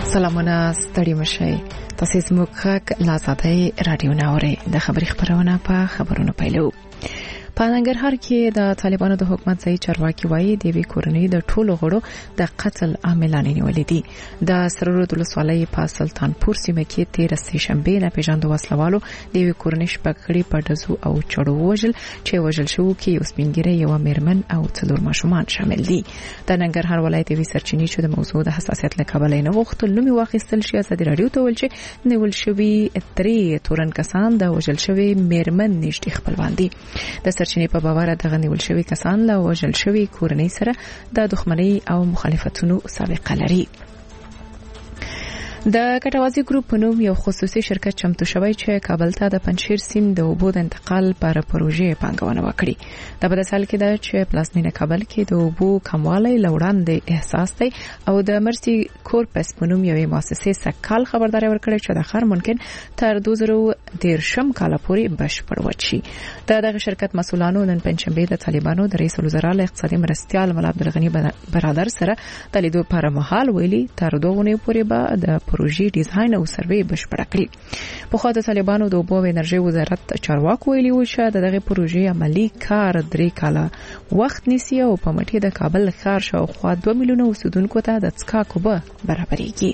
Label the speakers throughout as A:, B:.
A: سلامونه ستړي مشئ تاسو زموږ غږ لا زیاتې رادیو ناوري د خبري خبرونه په خبرونو پیلو په ننګرهار کې د طالبانو د حکومت ځای چارواکي وایي د وی کورنۍ د ټولو غړو د قتل عاملان نیولې دي د سرورود ولسوالۍ په سلطانپور سیمه کې 13 شنبه نه پیژاندو وسلوالو د وی کورنۍ شپږړي په دزو او چړو وژل چې وژل شو کې یو سپینګری یو میرمن او څلور ماشومان شامل دي د ننګرهار ولایت وی سرچینې چې د موضوع د حساسیت لکبل نه وختل نومي واخیستل شي ازادي رادیو ته ول چې نیول شوی 3 تورن کسان د وژل شوی میرمن نشټي خپلوان دي د سرچینې په باور د غنیول شوی کسان له وژل شوی کورنۍ سره د دښمنۍ او مخالفتونو سابقه لري د کټوازی ګروپ په نوم یو خصوصي شرکت چمتو شوی چې کابل ته د پنځشیر سیند د اوبو د انتقال پر پروژې پانګونه وکړي د بل سال کې دا چې پلاسمینه کابل کې د اوبو کموالی لوړان د احساس دی او د مرسي کورپس په نوم یوې مؤسسې سکهال خبرداري ورکړي چې د خر ممکن تر 2013 کال پورې بشپړ وچی دغه شرکت مسولانو نن پنځشنبه د طالبانو د رئیس الوزرا له اقتصادي مرستيال مولا عبدالغنی برادر سره د لیدو پر مهال ویلي تر 2 غونې پورې به د پروژې ډیزاین او سروې بشپړ کړي په خو د طالبانو د اوبو او انرژي وزارت چارواکو ویلي و چې دغه پروژې عملی کار 3 کاله وخت نیسي او په مټي د کابل ښار شاوخوا 2 میلیونه اوسیدونکو ته د څښاک اوبه برابرېږي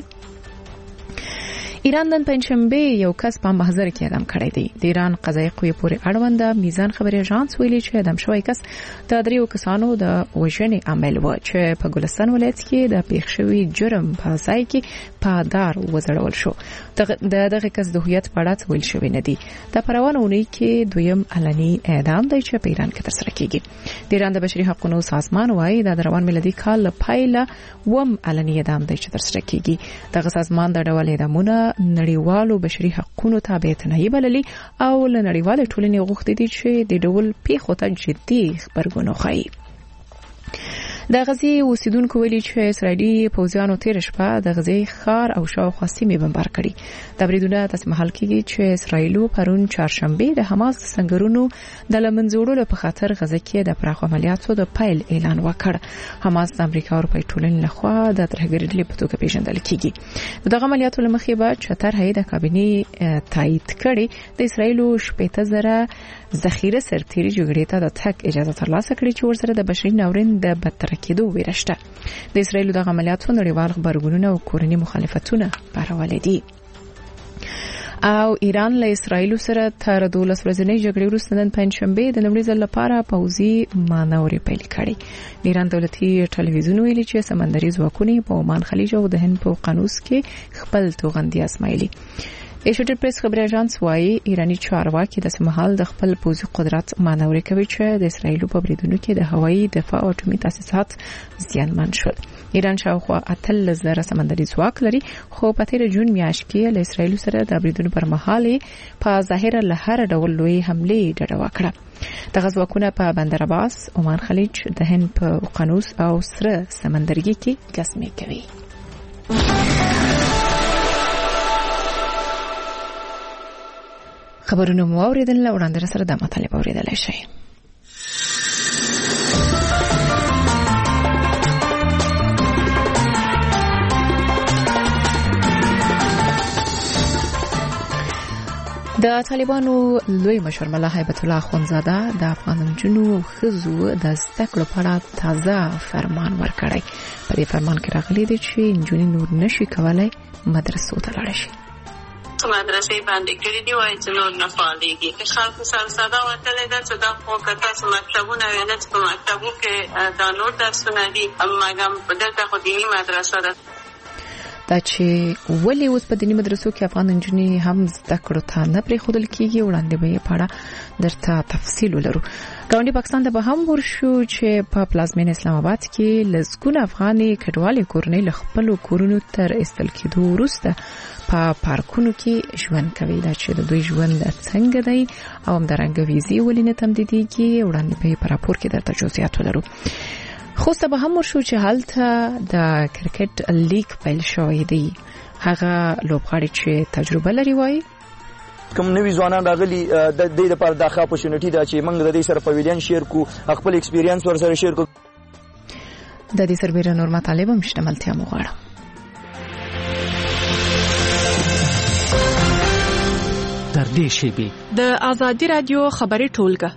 A: ایران نن پنځشنبه یو کس په محضر کې اعدام کړی دی د ایران قضایي قوې پورې اړوند میزان خبري اژانس ویلي چې اعدام شوی کس د دریو کسانو د وژنې عامل و چې په ګلستان ولایت کې د پیښ شوی جرم په ځای کې پادار وزړول شو دغه کس د هویت په اړه ویل شوی نه دی د پروانونی کې دویم علني اعدام دی چې په ایران کې ترسره کیږي د ایران د بشري حقوقو سازمان وايي د روان میلادي کال پایله وم علني اعدام دی چې ترسره کیږي دغه سازمان د ډول اعدامونه نړیوالو بشري حقوقو تابعیت نه بللي او له نړیوال ټولنې غوښتي دي چې د ډول پیښو ته جدي خبرګون وخایي د غزي اوسیدونکو ویلي چې اسرایلی پوځیانو تیر شپه د غزي ښار او شاوخوا سیمې بمبار کړي د بریدونو تاسو محل کېږي چې اسرایلو پرون چهارشنبه د حماس سنگرونو د لمنځوړلو په خاطر غزه کې د پراخ عملیاتو د پایل اعلان وکړ حماس د امریکا او په ټولنې لخوا د ترهګرۍ ډلې په توګه پیژندل کېږي دغه عملیاتو لمخې بعد چتر هيئت کابینه تایید کړي د اسرایلو 15000 ذخیره سرتیري جوړې ته د تک اجازه ترلاسه کړي چې ورسره د بشري ناورین د بدتر کېدو ویرشته د اسرایلو د عملیاتو نړیوال خبرګونونه او کورنی مخالفتونه پارولې دي او ایران له اسرایلو سره تر 12 ورځې جګړې وروسته نن پنځشنبه د نړۍ ځل لپاره پوځي مانورې پیل کړې ایران دولتي ټلویزیون ویلي چې سمندري ځواکونه په عمان خلیج او د هند په قانوس کې خپل توغندي اسماعیلي ایشوټر پریس خبري اژانس وايي ایرانی چارواکي د سمحال د خپل پوځي قدرت مانورې کوي چې د اسرایلو په بریدونو کې د هوایي دفاع او اټومي تاسیسات زیانمن شول ایران شاوخوا 8000 سمندري ځواک لري خو په 13 جون میاشت کې له اسرایلو سره د بریدونو پر مهال په ظاهر له هر ډول لوی حمله ډډه وکړه دغه ځواکونه په بندر عباس عمان خلیج د هند په قانوس او سره سمندرګي کې ګسمې کوي خبرونه مو اوریدل وړاندې سره د مطالب اوریدل شي د طالبانو لوی مشر ملا هیبت الله اخوندزاده د افغان نجونو خزو د زده کړو په اړه تازه فرمان ورکړی په دې فرمان کې راغلي دي چې نجونې نور نشي کولای مدرسو ته لاړ شي
B: مدرسې باندې کړي دی وایي چې نور نه فعالېږي خلکو سره ساده وتلې ده چې دا خو که تاسو مکتبونه وینئ چې په مکتبو کې دا نور درسونه دي مګر دلته خو دیني مدرسه ده
A: دا چې ولې اوس په دیني مدرسو کې افغان نجونې هم زده کړو ته نه پرېښودل کېږي وړاندې به یې په اړه درته تفصیل ولرو ګاونډي پاکستان ته به هم ورشو چې په پلازمین اسلام آباد کې لسګونه افغاني کډوالې کورنۍ له خپلو کورونو تر ایستل کېدو وروسته په پارکونو کې ژوند کوي دا چې د دوی ژوند څنګه دی او همدارنګه ویزې ولې نه تمدیدېږي وړاندې به یې په راپور کې درته جزئیات ولرو خوسته به هم ورشو چې هلته د کرکټ لیګ پیل شوی دی هغه لوبغاړي چې تجربه لري وایي
C: کوم نوی ځوانان راغلي د دې لپاره د ښه اپورچونټی دا چې موږ د دې سره پویلین شیر کو خپل ایکسپیرینس ور سره شیر کو
A: د دې سربېره نور مطالب هم شته ملتیا مو غواړم
D: نږدې شیبې.
E: د آزادي رادیو خبري ټولګه.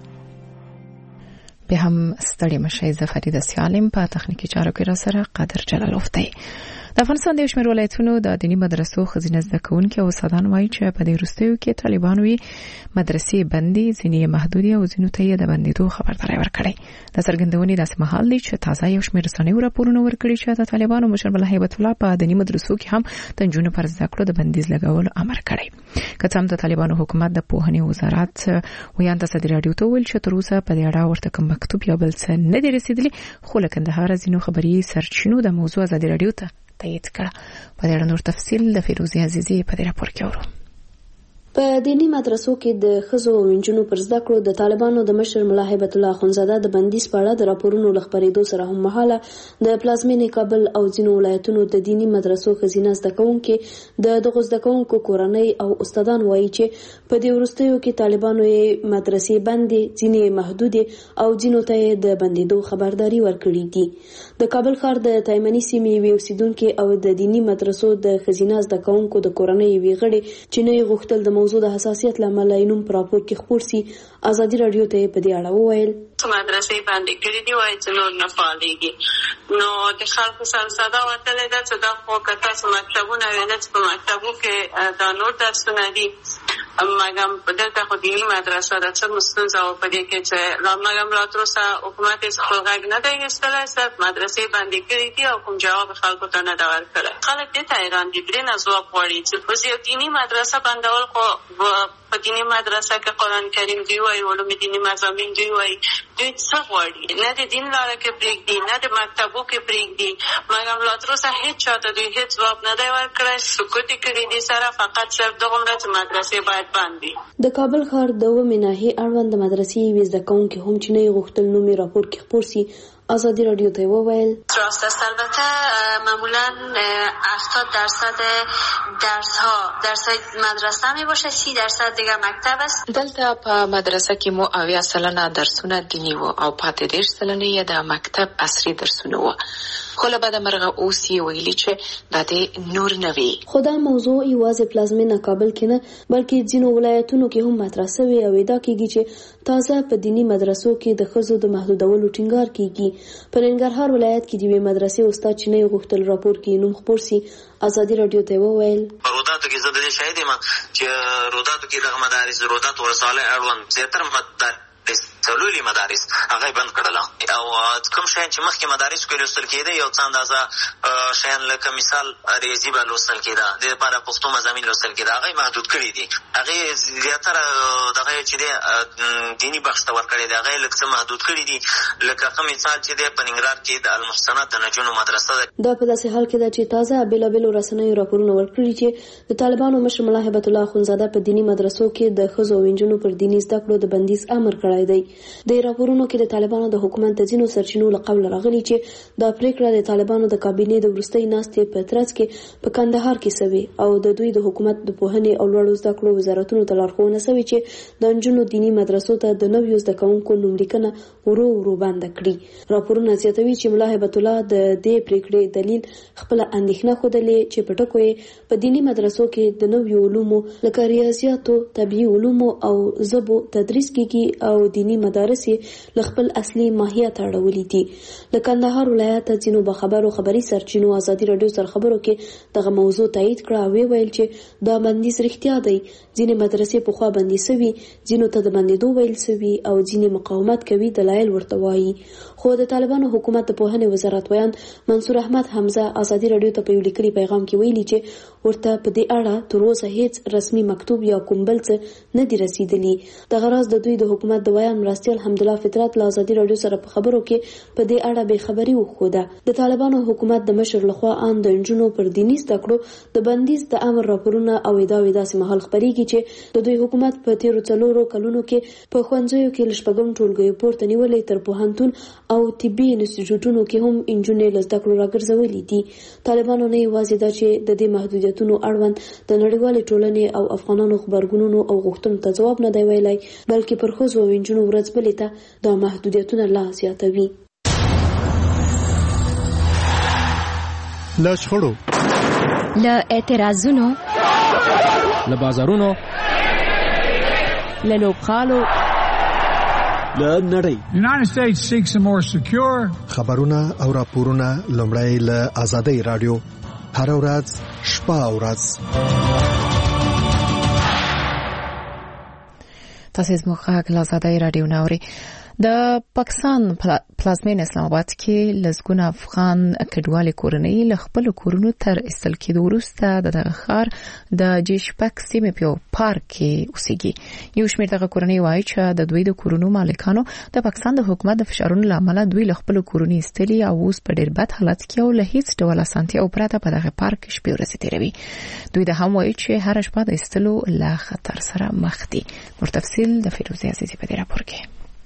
A: به هم ستړي مشي زفری د سیالم په تخنیکی چارو کې را سره قادر جلالوف دی. د افغانستان د شمیر ولایتونو د دینی مدرسو خزینه زده کوونکي او استادان وایي چې په دې وروستیو کې طالبانو مدرسې بندي ځینې محدودي او ځینو ته د بندیدو خبرداري ورکړي. د څرګندونې داسې مهال دی چې تازه یو شمیر رسنیو راپورونه ورکړي چې د طالبانو مشر ملا هیبت الله په دینی مدرسو کې هم د نجونو پر زده کړو د بندیز لګولو امر کړی. که څه هم د طالبانو حکومت د پوهنې وزارت ویان د صدر رادیو ته ویل چې تر اوسه په دې اړه ورته کوم مکتوب یا بل څه نه دی رسیدلی، خو له کندهار ځینو خبري سرچینو د موضوع آزادي رادیو ته تایید کړه. په دې اړه نور تفصیل د فیروزي عزیزي په دې راپور کې اورو.
F: په دینی مدرسو کې د ښځو او نجونو پر زده کړو د طالبانو د مشر ملا هیبت الله اخونزاده د بندیز په اړه د راپورونو لخبرېدو سره هم مهاله د پلازمینې کابل او ځینو ولایتونو د دینی مدرسو خزینه زده کوونکي دغه زده کوونکو کورنۍ او استادان وایي چې په دې وروستیو کې طالبانو مدرسې بندي، ځینې محدودې او ځینو ته د بندیدو خبرداري ورکړي دي. د کابل ښار د تایمنی سیمې یوې اوسیدونکو او د دینی مدرسو د خزینه زده کوونکو د کورنۍ یوې غړي چې نه غوښتل د موضوع د حساسیت لامل نوم پر راپور کې خپور سي، آزادي رادیو ته په دې اړه وویل
B: مدرسې باندې کړي دی وایي چې نور نه فعالېږي. نو د خلکو سره ساده وتلې ده چې دا خو که تاسو مکتبونه ویل چې په مکتبو کې دا نور درسونه دي، مګم دلته خو دیني مدرسه ده چې مستنزه او په دې کې چې مګم را تر اوسه حکومت یې خپل غږ نه دی ایستلی، صرف مدرسې باندې کړي دي او کوم جواب خلکو ته نه دی ورکړی. خلک دې ته حیران دي، درې نه ځواب غواړي چې اوس یو دیني مدرسه بندول خو په دیني مدرسه کې قرآن کریم دی وایي، علوم دیني مضامین دی وایي، دوی څه غواړي؟ نه د دین لاره کې پرېږدي، نه د مکتبو کې پرېږدي، مګم لا تر اوسه هېڅ چاته دوی هېڅ ځواب نه دی ورکړی. سکوت یې کړي دي سره فقط صرف دغومره چې مدرسې باید بند وي.
F: د کابل ښار د 2 ناحیې اړوند د مدرسې یوې زده کوونکې هم چې نه یې غوښتل نوم یې راپور کې خپور سي، آزادی رادیو ته وویل
G: راست است. البته معمولا 80% درس‌های مدرسه می باشه، 30% دیگه مکتب است.
H: دلته په مدرسه کې مو 80% درسونه دینی وو او 35% یې د مکتب عصري درسونه وو. خو له بعد مرغه اوس یې ویلي چې دا د نور نه وي.
F: خو دا موضوع یوازې پلازمینه کابل کې نه بلکې ځینو ولایتونو کې هم مطرح شوی او ادعا کیږي چې تازه په دینی مدرسو کې د ښځو د محدودولو ټینګار کیږي. په ننګرهار ولایت کې د یوې مدرسې استاد چې نه غوښتل راپور کې نوم خپور سي، آزادي رادیو ته وویل
I: روداتو کې زه د دې شاهد یم چې روداتو کې دغه مدارس روداتو ورساله اړوند زیاتره ټولولي مدارس هغه بند کړل او کوم شي چې مخکې مدارس کې لوستل کېده یو څه اندازه شیان لکه مثال ریاضي به لوستل کېده، د لپاره پښتو مضامین لوستل کېده، هغه محدود کړي دي. هغه زیاتره دغه چې د دینی بخش ته ورکړي دي، هغه لکه محدود کړي دي. لکه کوم مثال چې د پننګرهار کې د المحسنات د نجونو مدرسه ده.
F: دا په داسې حال کې ده چې تازه بېلابېلو رسنیو راپورونه ورکړي چې د طالبانو مشر ملا هیبت الله اخونزاده په دینی مدرسو کې د ښځو او نجونو پر دیني زده کړو د بندیز امر کړی دی. د راپورونو کې د طالبانو د حکومت د ځینو سرچینو له قبل راغلي چې دا پریکړه د طالبانو د کابینې د وروستۍ ناستې په ترڅ کې په کندهار کې شوې او د دوی د حکومت د پوهنې او لوړو زده کړو وزارتونو ته لارښوونه شوې چې د نجونو دینی مدرسو ته د نویو زده کوونکو نوملیکنه ورو ورو بند کړي. راپورونه زیاتوي چې ملا هیبت الله د دې پریکړې دلیل خپل اندېښنه خوده چې په ټکو په دینی مدرسو کې د نویو علومو لکه ریاضیاتو، طبيعي علومو او ژبو تدریس کیږي او دینی مدارس خپل اصلي ماهیت اړولې دي. د کندهار ولایت ځینو بخبرو خبري سرچینو آزادي رادیو سره خبرو کې دغه موضوع تایید کړه او ویل چې دا بندیز رښتیا دی. ځینې مدرسې په خوا بندي شوي، ځینو ته د بندیدو ویل شوي او ځینې مقاومت کوي، دلایل ورته وایي. خو د طالبانو حکومت د پوهنې وزارت ویان منصور احمد حمزه آزادي رادیو ته په یو لیکلي پیغام کې ویلي چې ورته په دې اړه تر اوسه هیڅ رسمي مکتوب یا کوم بل څه نه دی رسیدلی. دغه راز د دوی د حکومت د ویان مرستیال حمدالله فطرت له آزادي رادیو سره په خبرو کې په دې اړه به خبري وخوده. د طالبانو حکومت د مشر لخوا ان د نجونو پر دیني زده کړو د بندیز د امر راپورونه او ادعاوې داسې مهال خبريږي چې د دوی حکومت په تیرو 4 کلونو کې په ښوونځیو کې لشپږم ټولګیو پورته نیولې تر پوهنتون او طبي انسټیټیوټونو کې هم انجونې له زده کړو راګرځولې دي. طالبانو نه یوازې دا چې د دې محدودیتونو اړوند د نړیوالې ټولنې او افغانانو خبرګونونو او غوښتنو ته ځواب نه دی ویلی، بلکې پر ښځو او نجونو ورځ بلې ته دا محدودیتونه لا زیاتوي.
D: له شخړو،
J: له اعتراضونو،
D: له بازارونو
A: للوبخالو
D: لنړۍ.
J: United States seeks a more secure.
D: خبرونه او راپورونه لومړی له آزادۍ رادیو هر ورځ شپه او ورځ.
A: تاسو زموږ غږ له آزادۍ رادیو ناوړي. د پاکستان پلازمین اسلام آباد کې لسګونه افغان کډوال کورنۍ له خپل کورونو تر استل کېدو وروسته د ښار د جیشپک سیمې په پارک کې اوسېږي. یو شمېر دغه کورنۍ وایي چې د دوی د کورونو مالکانو د پاکستان د حکومت د فشارونو له امله دوی له خپل کورونو ایستلي او اوس په ډېر بد حالت کې او له هیڅ ډول اسانتیاو پرته په دغه پارک کې شپې ورځې تېروي. دوی د هم وایي چې هر شپه د ایستلو له خطر سره مخ دي. نور تفصیل د فیروزه عزیزی په دې راپور کې.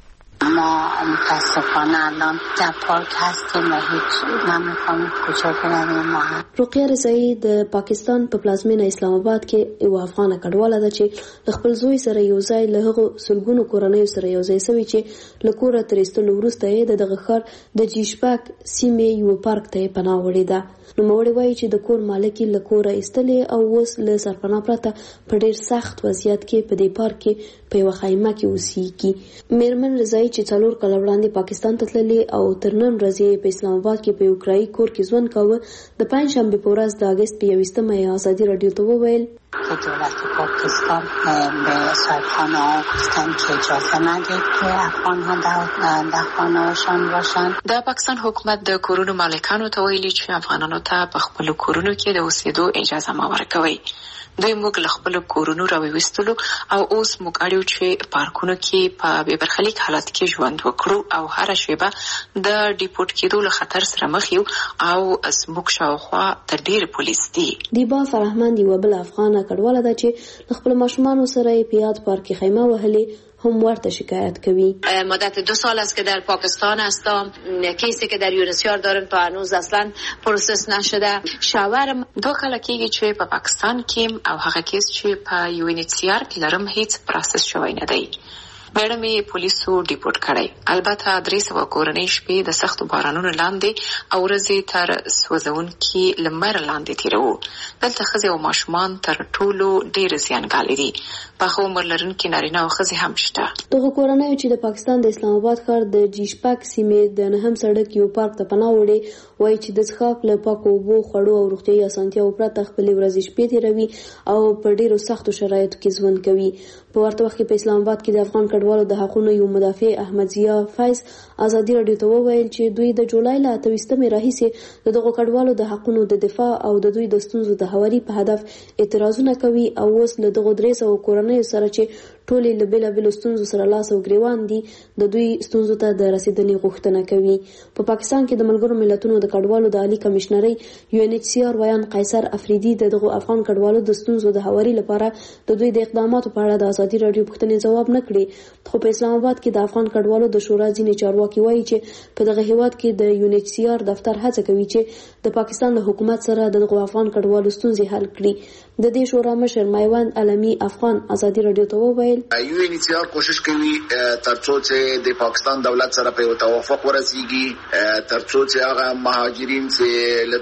K: ما متاسفانه الان در پارک هستیم و هیچ نمی‌فهمیم کجا برویم. ما
F: رقیه رضایی د پاکستان په پلازمینه اسلام آباد کې یو افغانه کډواله ده چې خپل زوی سره یو ځای له هغو سلګونو کورنیو سره یو ځای شوی چې له کوره تر ایستلو وروسته یې دغه ښار د جیشپک سیمې یو پارک ته پناه وړې ده. نوموړی وایي چې د کور مالکي له کوره ایستلې او اوس له سرپناه پرته په ډېر سخت وضعیت کې په دې پارک کې په یوه خیمه کې اوسېږي. میرمن رضایی چې 4 کاله وړاندې پاکستان ته تللې او تر نن ورځې په اسلام آباد کې په یو کرایي کور کې ژوند کاوه، د پنجشنبې په ورځ د اګست په 21 آزادي رادیو ته وویل
K: که دولت پاکستان به صاحبخانه ها گفتن که اجازه ندید که افغان ها در خانه هاشان باشن.
H: د پاکستان حکومت د کورونو مالکانو ته ویلي چې افغانانو ته په خپل کورونو کې د اوسېدو اجازه مه ورکوي. دوی موږ له خپل کورونو راوېستلو او اوس موږ اړیو چې پارکونو کې په بې برخلیک حالت کې ژوند وکړو او هر شیبه د ډیپورټ کېدو له خطر سره مخ یو او زموږ شاوخوا تر ډېر پولیس دي.
F: دیبا فرهمند یوه بل افغانه کډواله ده چې خپل ماشومانو سره یې په یاد پارک کې خیمه وهلې هم ورته شکایت کوي.
L: مدت 2 سال است که در پاکستان هستم. کیسی که در یونسیار دارم تا هنوز اصلا پروسس نشده. شاورم
H: 2 کاله کېږي چې په پاکستان کې او هغه کیس چې په یونسیار کې لرم هیڅ پروسس شوی نه دی. بیړه مې پولیسو ډیپورټ کړی. البته 300 کورنۍ شپې د سختو بارانونو لاندې او ورځې تر سوځونکي لمر لاندې تیرو. دلته ښځې او ماشومان تر ټولو ډېر زیانګالي دي. پخه عمر لرونکي نارینه او ښځې هم شته.
F: دغه کورنۍ چې د پاکستان د اسلام آباد ښار د جیشپک سیمې د نهم سړک یو پارک ته پناه وړې، وایي چې د څښاک له پاکو اوبو، خوړو او روغتیایي اسانتیاوو پرته خپلې ورځې شپې تېروي او په ډېرو سختو شرایطو کې ژوند کوي. په ورته وخت کې په اسلام آباد کې د افغان کډوالو د حقونو یو مدافع احمد ضیا فیض آزادي رادیو ته وویل چې دوی د جولای له 28 راهیسې دغه کډوالو د حقونو د دفاع او د دوی د ستونزو د هواري په هدف اعتراضونه کوي او اوس له دغه 300 کورنیو سره چې ټولې له بېلابېلو ستونزو سره لاس او ګریوان دي د دوی ستونزو ته د رسیدنې غوښتنه کوي. په پاکستان کې د ملګرو ملتونو د کډوالو د عالی کمشنرۍ UNHCR ویان قیصر افریدي دغه افغان کډوالو د ستونزو د هواري لپاره د دوی د اقداماتو په اړه د آزادي رادیو پوښتنې ځواب نه کړي. خو په اسلام آباد کې د افغان کډوالو د شورا ځینې چارواکي وایي چې په دغه هیواد کې د UNHCR دفتر هڅه کوي چې د پاکستان له حکومت سره دغه افغان کډوالو ستونزې حل کړي. د دې شورا مشر میوند علمي افغان آزادي رادیو ته وویل
M: UNHCR کوشش کوي ترڅو چې د پاکستان دولت سره په توافق ورسیږي، ترڅو چې هغه مهاجرین چې له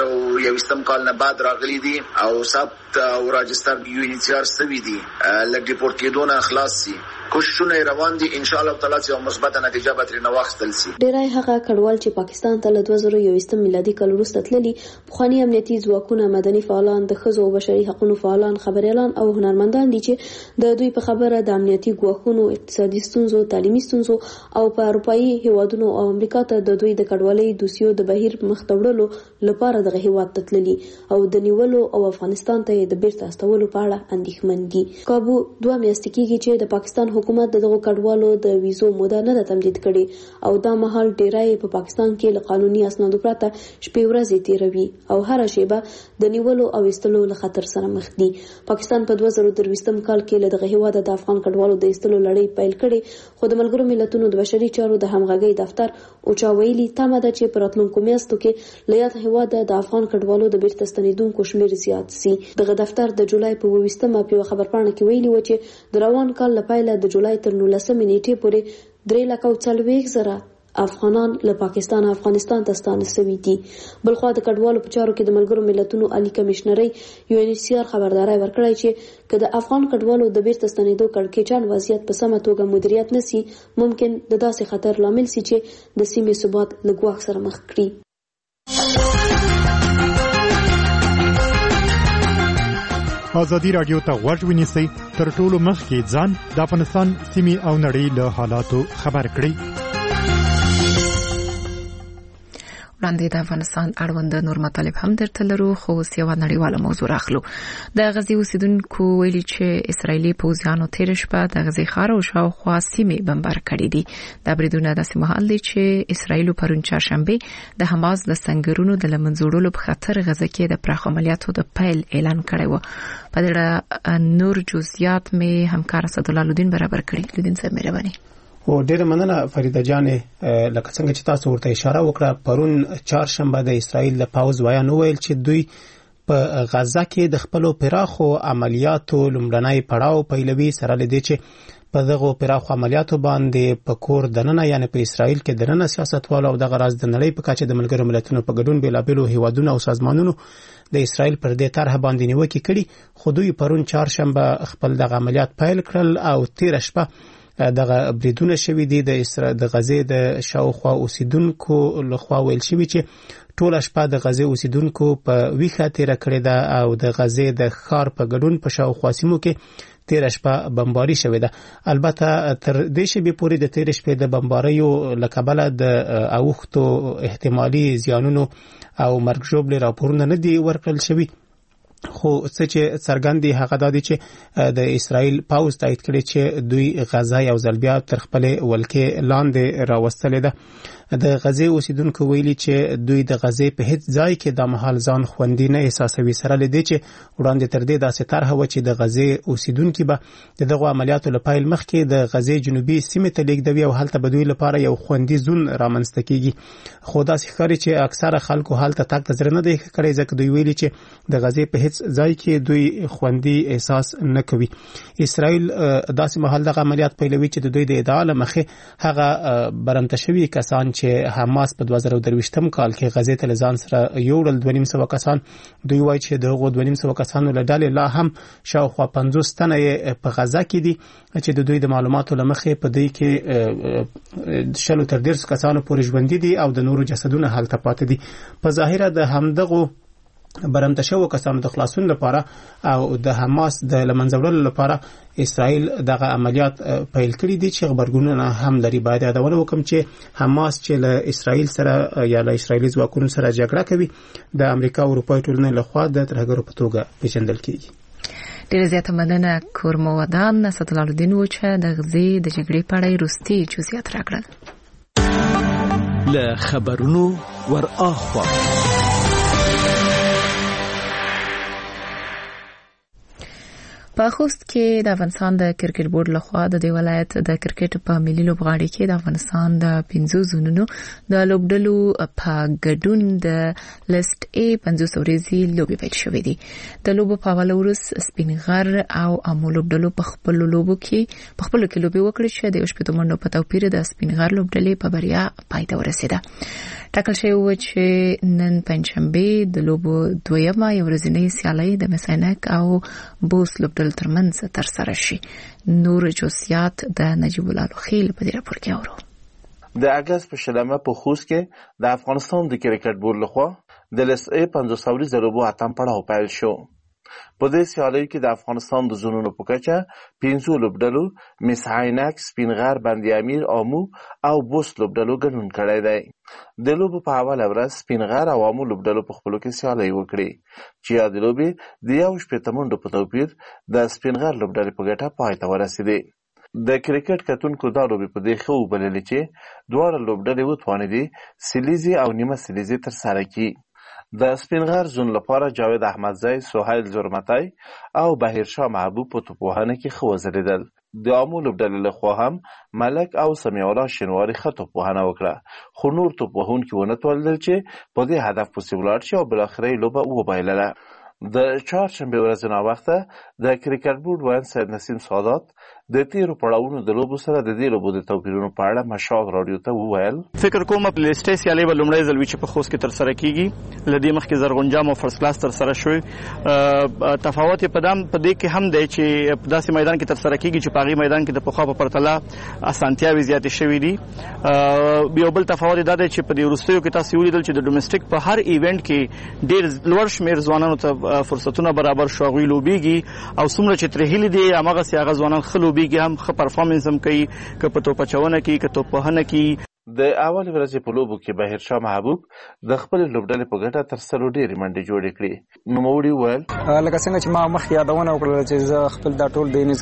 M: 2021 کال نه بعد راغلي دي او ثبت او راجستر UNHCR سوي دي له ډیپورټ کېدو نه خلاص شي. کوششونه روان دي، ان شاء الله تعالی چې مثبت نتیجه به ترې واخیستل شي.
F: ډیری هغه کډوال چې پاکستان ته له 2021 میلادي کال وروسته تللي پخواني امنیتي ځواکونه، مدني فعالان، د ښځو او بشري حقوقو فعالان، خبريالان او هنرمندان دي چې د دوی په خبره د امنیتي ګواښونو، اقتصادي ستونزو، تعلیمي ستونزو او په اروپایي هیوادونو او امریکا ته د دوی د کډوالۍ دوسیو د بهیر مخ ته وړلو لپاره دغه هیواد ته تللي او د نیولو او افغانستان ته د بیرته استولو په اړه اندېښمن دي. کابو 2 میاشتې کېږي چې د پاکستان حکومت دغه کډوالو د ویزو موده نه تمدید کړي او دا مهال ډیری په پاکستان کې له قانوني اسنادو پرته شپې ورځې تیروي او هر شیبه د نیولو او ایستلو له خطر سره مخ دي. پاکستان په 2023 کال کې له دغه هیواد د افغان کډوالو د ایستلو لړۍ پیل کړي، خو د ملګرو ملتونو د بشري چارو د همغږۍ دفتر او چا ویلي تمه ده چې په راتلونکو میاشتو کې له یاد هیواد د افغان کډوالو د بیرته ستنېدونکو شمېر زیات شي. دغه دفتر د جولای په 28 په خبرپاڼه کې ویلي و چې د روان کال له پیله د جولای تر 19 نیټې پورې 340,000 افغانان له پاکستان افغانستان ته ستانه شوي دي. بلخوا د کډوالو په چارو کې د ملګرو ملتونو عالی کمشنري UNHCR خبرداري ورکړی چې که د افغان کډوالو د بیرته ستنېدو کړکېچن وضعیت په سمه توګه مدیریت نشي، ممکن د داسې خطر لامل شي چې د سیمې ثبات له ګواښ سره مخ کړي.
N: ازادي راډیو ته غوږ ونیسئ، تر ټولو مخکې ځان د افغانستان سیمې او نړۍ له حالاتو خبر کړئ.
A: وړاندې د افغانستان اړوند نور مطالب هم درته لرو، خو اوس یوه نړیواله موضوع راخلو. د غزې اوسیدونکو ویلي چې اسرایلي پوځیانو تېره شپه د غزې ښار او شاوخوا سیمې بمبار کړي دي. دا بریدونه داسې مهال دي چې اسرایلو پرون چهارشنبه د حماس د سنګرونو د له منځه وړلو په خاطر غزه کې د پراخ عملیاتو د پیل اعلان کړی و. په دې اړه نور جزئیات مې همکار اسدالله لودین برابر کړي. لودین صاحب مهرباني.
O: او ډېر مننه فریده جانې، لکه څنګه چې تاسو ورته اشاره وکړه، پرون چهارشنبه د اسرایل د پوځ وایان وویل چې دوی په غزه کې د خپلو پراخو عملیاتو لومړنی پړاو پیلوي، سره لدې چې په دغه پراخو عملیاتو باندې په کور دننه یعنی په اسرایل کې دننه سیاستوالو او دغه راز د نړۍ په کچه د ملګرو ملتونو په ګډون بېلابېلو هیوادونو او سازمانونو د اسرایل پر دې طرح باندې نیوکې کړي. خو دوی پرون چهارشنبه خپل دغه عملیات پیل کړل او تېره شپه دغه بریدونه شوي دي. د غزې د شاوخوا اوسیدونکو لخوا ویل شوي چې ټوله شپه د غزې اوسیدونکو په ویښه تېره کړې ده او د غزې د ښار په ګډون په شاوخوا سیمو کې تېره شپه بمباري شوې ده. البته تر دې شپې پورې د تېرې شپې د بمباریو له کبله د اوښتو احتمالي زیانونو او مرګ ژوبلې راپورونه نه دي ورکړل شوي. خو څه چې څرګند دي هغه دا دي چې د اسرایل پوځ تایید کړي چې دوی غزه یو ځل بیا تر خپلې ولکې لاندې راوستلې ده. د غزې اوسیدونکو ویلي چې دوی د غزې په هیڅ ځای کې د مهال ځان خوندي نه احساسوي، سره لدې چې وړاندې تر دې داسې طرحه وه چې د غزې اوسیدونکي به د دغو عملیاتو له پیل مخکې د غزې جنوبي سیمې ته لیږدوي او هلته به دوی لپاره یو خوندي زون رامنځته کیږي. خو داسې ښکاري چې اکثره خلکو هلته تګ ته زړه نه دی کړی، ځکه دوی ویلي چې د غزې په هیڅ ځای کې دوی خوندي احساس نه کوي. اسرائیل داسې مهال دغه عملیات پیلوي چې د دوی د ادعا له مخې هغه برمته شوي کسان چې حماس په 2023 کال کې غزې ته ځان سره یوړل 250 کسان، دوی وایي چې دغه 250 کسانو له ډلې لا هم شاوخوا 50 تنه په غزه کې دي چې د دوی د معلوماتو له مخې په دې کې 10 تر 10 کسانو پورې ژوندي دي او د نورو جسدونه هلته پاتې دي. په ظاهره د همدغه برمته شوو کسانو د خلاصون لپاره او د حماس د لمنځه وړلو لپاره اسرائیل دغه عملیات پیل کړي دي چې خبرګونونه هم لري. باید یادونه وکړم چې حماس چې له اسرائیل سره یا له اسرائیلي ځواکونو سره جګړه کوي د امریکا او اروپا ټولنې لخوا د ترهګرو په توګه پیژندل کیږي.
A: ډیره زیاته مننه کورمو ودان اسدالله الدین و چې د غزې د جګړې په اړه وروستي جزئیات راکړل.
P: له خبرونو ور اخوا
A: په خوست کې د افغانستان د کرکټ بورډ لخوا د دې ولایت د کرکټ په ملي لوبغاړي کې د افغانستان د 15 زونونو د لوبډلو په ګډون د لیست A 50 ورځې لوبي پیل شوې دي. د لوبو په اول ورځ سپینغر او امو لوبډلو په خپل کې لوبي وکړي چې د 8 منډو په توپیر د سپینغر لوبډلې په بریا پای ته ورسېده. ټاکل شوی و چې نن پنځشنبه د لوبو دویمه ورځنۍ سیالي د مساینک او بوس لوبډل ترمنځ ترسره شي. نور جزئیات د نجیب الله خیل په دې راپور کې اورو.
Q: د اگست په شلمه په خوست کې د افغانستان د کرکټ بورډ لخوا د لیست A 50 ورځې لوبو اتم پړاو پیل شو. په دې سیالۍ کې د افغانستان د زونونو په کچه 15 لوبډلو مساینک، سپینغر، بندي امیر، امو او بوس لوبډلو ګډون کړی دی. د لوبو په اوله ورځ سپینغر او امو لوبډلو په خپلو کې سیالۍ وکړي چې د لوبې د 8 منډو په توپیر د سپینغر لوبډلې په ګټه پای ته ورسېدې. د کرکټ کتونکو دا لوبې په دې ښه وبللې چې دواړه لوبډلې وتوانېدې سلیزې او نیمه سلیزې ترسره کړي. د سپینغر زون لپاره جاوید احمدزی، سهیل زرمتی او بهیرشاه محبوب په توپوهنه کې ښه وځلېدل. د امو لوبډلې لخوا هم ملک او سمیع الله شینواري ښه توپوهنه وکړه، خو نور توپوهونکي ونه توانېدل چې په دې هدف پسې ولاړ شي او بالاخره یې لوبه وبایلله. د چهارشنبه ورځ ناوخته د کرکټ بورډ وایي سید نسیم سادات د تیرو پړاوونو د لوبو سره د دې لوبو د توپیرونو په اړه مشال رادیو ته وویل.
R: فکر کوم په لیسټي سیالي به لومړی ځل وي چې په خوست کې تر سره کیږي. لدې مخکې زرغونجام او فرست کلاس تر سره شوی. تفاوت په دې کې هم دی چې په داسې میدان کې تر سره کیږي چې په هغې میدان کې د پخوا په پرتله اسانتیاوې زیاتې شوي دي. یو بل تفاوت دا دی چې په دې وروستیو کې تاسو ولیدل چې د ډومېسټک په هر ایونټ کې ډېر لوړ شمېر ځوانانو ته فرصتونه برابر شو. هغوی لوبېږي او څومره چې ترې هیلې دي هماغسې هغه ځوانان ښه لوبېږي، هم ښه پرفارمنس هم کوي، که په توپ اچونه کوي که توپ وهنه کوي.
Q: د اول ورځې په لوبو کې بهرشاه محبوب د خپل لوبډلې په ګټه تر سلو ډېرې منډې جوړې کړې. نوموړي وویل
S: لکه څنګه چې ما مخکې یادونه وکړله چې زه خپل دا ټول د انیس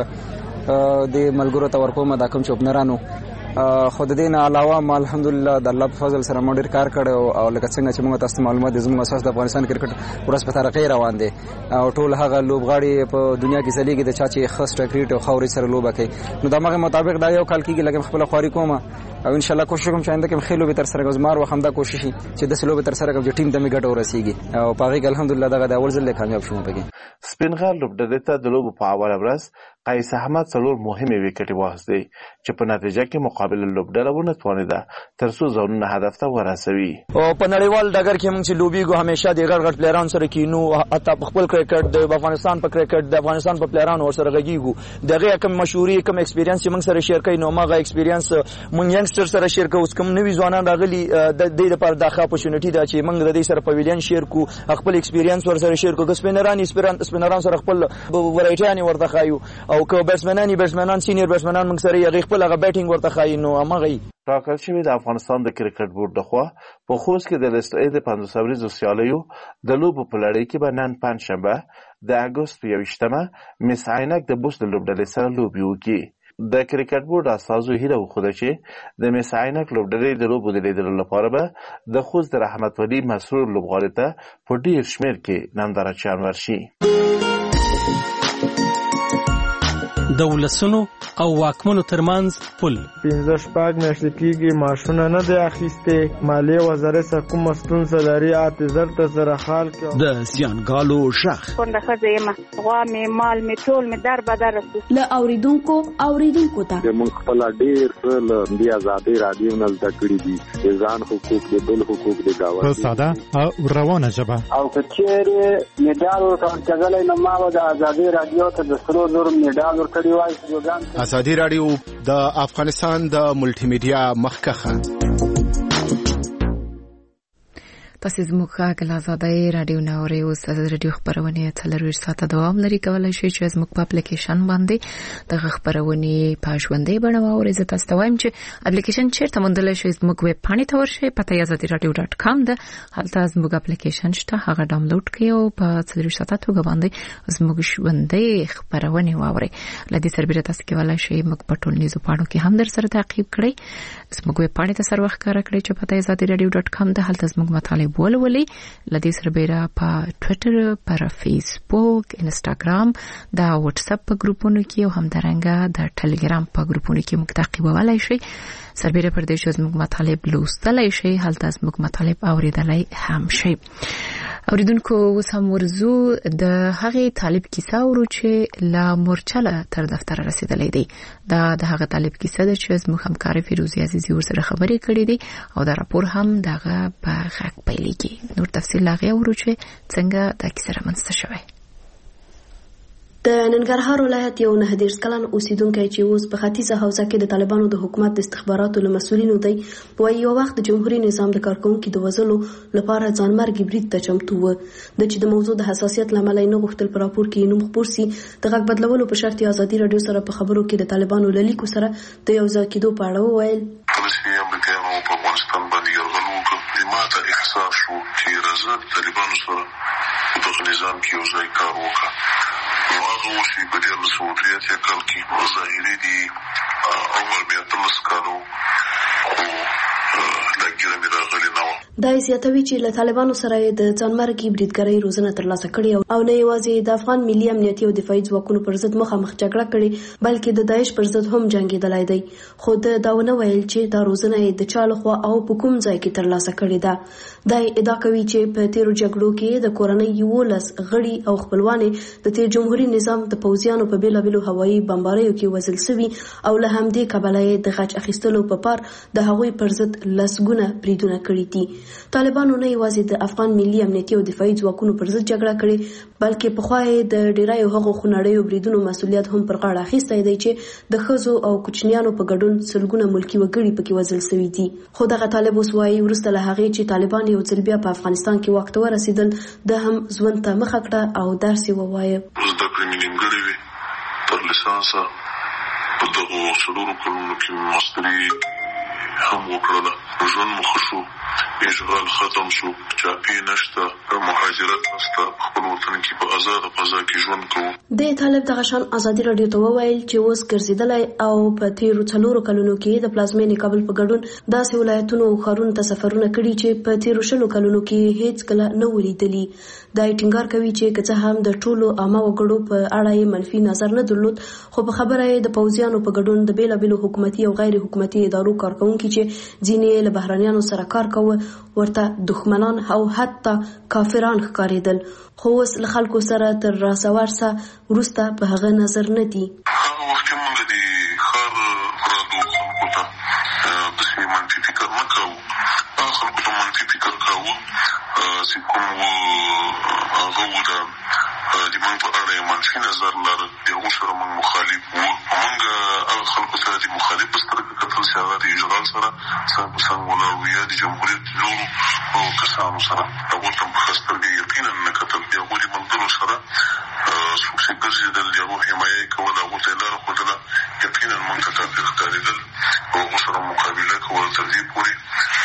S: کرکټ د ملګرو ته ورکوم دا کوم چې اوپنرانو خو د دې نه علاوه ما الحمدلله د الله په فضل سره ما ډېر کار کړی او لکه څنګه چې موږ تاسو ته معلومات دي زموږ اساس د افغانستان کرکټ ورځ په ترقۍ روان دی او ټول هغه لوبغاړي په دنیا کې ځلیږي د چا چې ښه سټریټ او خاورې سره لوبه کوي. نو د هغې مطابق دا یو کال کېږي لکه خپله خواري کوم او انشاءالله کوشش کوم چې آینده کې ښې لوبې تر سره کړم. زما وخت همدا کوشش وي چې داسې لوبې تر سره کړم چې ټیم ته مې ګټه ورسېږي او په هغې کې الحمدلله دغه د اول ځل کامیاب شوم. پکې
Q: سپین غر لوبډلې ته د لوبو په اوله ورځ قیس احمد څلور مهمې وکټې واخیستې چې په نتیجه کې مقابل لوبډله ونه توانېده تر څو ځانونه هدف ته ورسوي.
C: او په نړیوال ډګر کې موږ چې لوبېږو همیشه د غټ غټ پلیرانو سره کینو، حتی په خپل کرکټ د افغانستان په کرکټ د افغانستان په پلیرانو ورسره غږیږو. د هغې کوم مشهوري کوم ایکسپیرینس چې موږ سره شیر کوي نو هماغه ایکسپیرینس موږ ینګسټر سره شیر کوو. اوس کوم نوي ځوانان راغلي د دې لپاره دا ښه اپورچونټي ده چې موږ د دې سره پویلیان شیر کړو، خپل ایکسپیرینس ورسره شیر کړو. سپینران سره خپل ورایټیانې ورته ښایو او که بیټسمنان سینیر بیټسمنان موږ سره یې خپل هغه بیټینګ ورته ښایي. نو هماغه
Q: ټاکل شوې د افغانستان د کرکټ بورډ لخوا په خوست کې د لیسټ ای د 500 ورځو سیالیو د لوبو په لړۍ کې به نن پنجشنبه د اګوست 21مه مس عینک د بوس د لوبډلې سره لوبې وکړي. د کرکټ بورډ استازو هیله وښوده چې د مس عینک لوبډلې د لوبو د لیدلو لپاره به د خوست د رحمت ولی مسرور لوبغاړي ته په ډېر شمېر کې نندارچیان ورشي.
T: د ولسونو او واکمنو ترمنځ پل
U: 15 میاشتې کېږي معاشونه نه دی اخیستې، مالیې وزارت څخه کومه ستونزه لري اعتذار ته سره حال کړه.
P: د زیانګالو غږ
V: کونډه ښځه یم، غوا مې مال مې ټول مې در بدر رسي.
F: له اوریدونکو ته
W: موږ خپل ډېر له دې ازادي رادیو نه زده کړي دي د ځان حقوق د بل حقوق د گاونډي
N: په ساده او روانه ژبه.
W: او که چېرې میډال ورکړل نو ما د ازادي رادیو ته د سرو زرو میډال ورکړی وای.
D: ازادي رادیو د افغانستان د ملټي میډیا مخکخه.
A: تاسو زموږ غږ له ازادۍ رادیو نه اورئ. اوس د رادیو خبرونه 24 ساعته دوام لري. کولای شئ چې زموږ په اپلیکیشن باندې د خبرونه په ژوندۍ بڼه واورئ. زه تاسو ته وایم چې اپلیکیشن چیرته موندلی شئ. زموږ ویب پاڼې ته ورشئ، پته یې azadiradio.com ده. هلته زموږ اپلیکیشن شته، هغه ډاونلوډ کړئ او په 24 ساعته توګه باندې زموږ ژوندۍ خبرونه واورئ. لدې سربېره تاسو کولای شئ موږ په ټولنیزو پاڼو کې هم در سره تعقیب کړئ. زموږ ویب پاڼې ته سر وخت کار کړئ چې پته یې azadiradio.com ده. هلته زموږ مطالب ولولئ. لدې سربېره په ټویټر، پر فیسبوک، انستګرام، د واتس اپ په ګروپونو کې او همدارنګه د ټلګرام په ګروپونو کې موږ تعقیبولای شئ. سربېره پر دې چې زموږ مطالب لوستلای شئ، هلته زموږ مطالب اوریدلای هم شئ. اوریدونکو اوس هم ورزو د هغې طالب کیسه ورو چې لا مورچله تر دفتر رسیدلې دی. دا د هغه طالب کیسه ده چې زموږ همکار فیروزي عزیزي ورسره خبرې کړې دي او دا راپور هم دغه په غږ پیلېږي. نور تفصیل هغې ورو چې څنګه دا کیسه رامنځته شوې.
F: د ننګرهار ولایت یو 19 کلن اوسیدونکی چې اوس په ختیځه حوزه کې د طالبانو د حکومت د استخباراتو له مسؤلینو دی، وایي یو وخت د جمهوریت نظام د کارکونکو د وژلو لپاره ځانمرګي برید ته چمتو و. د چې د موضوع د حساسیت لامل نه غوښتل پر راپور کې نوم خپور سي. د غږ بدلولو په شرط ازادي رادیو سره په خبرو کې د طالبانو له لیکو سره د یو ځای کېدو په اړه وویل.
X: امریکایانو په افغانستان باندې یرغل وکړ. ماته احساس شو چې راځه طالبانو سره په دغه نظام کې یو ځای کار وکړه. نو هغه وشي په 1983 کال کې ظاهري دي عمر مې 13 کالو خو لږ ګیره مې راغلې نه وه.
F: دا زیاتوي چې له طالبانو سره د ځانمرګي بریدګرۍ روزنه ترلاسه کړې او نه یوازې د افغان ملي امنیتي او دفاعي ځواکونو پر ضد مخامخ جګړه کړې بلکې د داعش پر ضد هم جنګېدلی دی. خو دا ونه ویل چې دا روزنه د چا لخوا او په کوم ځای کې ترلاسه کړې ده. دا ادعا کوي چې په تیرو جګړو کې د کورنۍ 11 غړي او خپلوانې د تیر جمهوریت نظام د پوځیانو په بیلابیلو هوایي بمباریو کې وژل شوي او له همدې کبله د غچ اخیستلو په پار د هغوی پر ضد لسګونه بریدونه کړي دي. طالبانو نه یوازې د افغان ملي امنیتي او دفاعي ځواکونو پر ضد جګړه کړې بلکې پخوا یې د ډیرایو هغو خونړیو بریدونو مسؤلیت هم پر غاړه اخیستی دی چې د ښځو او کوچنیانو په ګډون سلګونه ملکي وګړي پکې وژل شوي دي. خو دغه طالب اوس وایي وروسته له هغې چې طالبان یو ځل بیا په افغانستان کې واک ته ورسېدل د هم ژوند ته مخه کړه او درس یې ووایه.
X: زده کړې مې نیمګړې وې تر لیسانسه په دغو څلورو کلونو کې ماستري هم وکړله. ژوند مو ښه شو، اشغال ختم شو، چاپی نشته، مهاجرت نشته، خپل وطن کې په آزاد فضا کې ژوند کوو.
F: د طالب دغه شان ازادي رادیو ته وویل چې اوس ګرځېدلی او په تیرو 4 کلونو کې د پلازمینې کابل په ګډون داسې ولایتونو او ښارونو ته سفرونه کړي چې په تیرو 20 کلونو کې هیڅ کله نه ولیدلي. دا ټینګار کوي چې که څه هم د ټولو عامه وګړو په اړه یې منفي نظر نه درلود خو په خبره یې د پوځیانو په ګډون د بیلابیلو حکومتي او غیر حکومتي ادارو کارکونکي چې ځینې له بهرانیانو سره کار کوه ورته دښمنان او حتی کافران ښکارېدل. خو اوس له خلکو سره تر راسورسه وروسته په هغه نظر نه دي.
X: هغه وخت کې موږ د ښار پردو خلکو ته داسې منفي فکر نه کوو. هغه خلکو ته منفي فکر کوو چې کوم هغه و د موږ په اړه یې منفي نظر لرل، د هغو سره موږ مخالف وو. موږ هغه خلکو سره د مخالف په سترګه کتل چې هغه د اشغال سره څنګ په څنګ ولاړ وو یا د جمهوریت نورو کسانو سره هغو ته په ښه سترګه یقینا نه کتل. د هغو د ملګرو سره څوک چې ګرځېدل، د هغو حمایه یې کوله، هغو ته یې لاره ښودله، یقینا موږ ته کافر ښکارېدل او هغو سره مقابله کوله تر دې پورې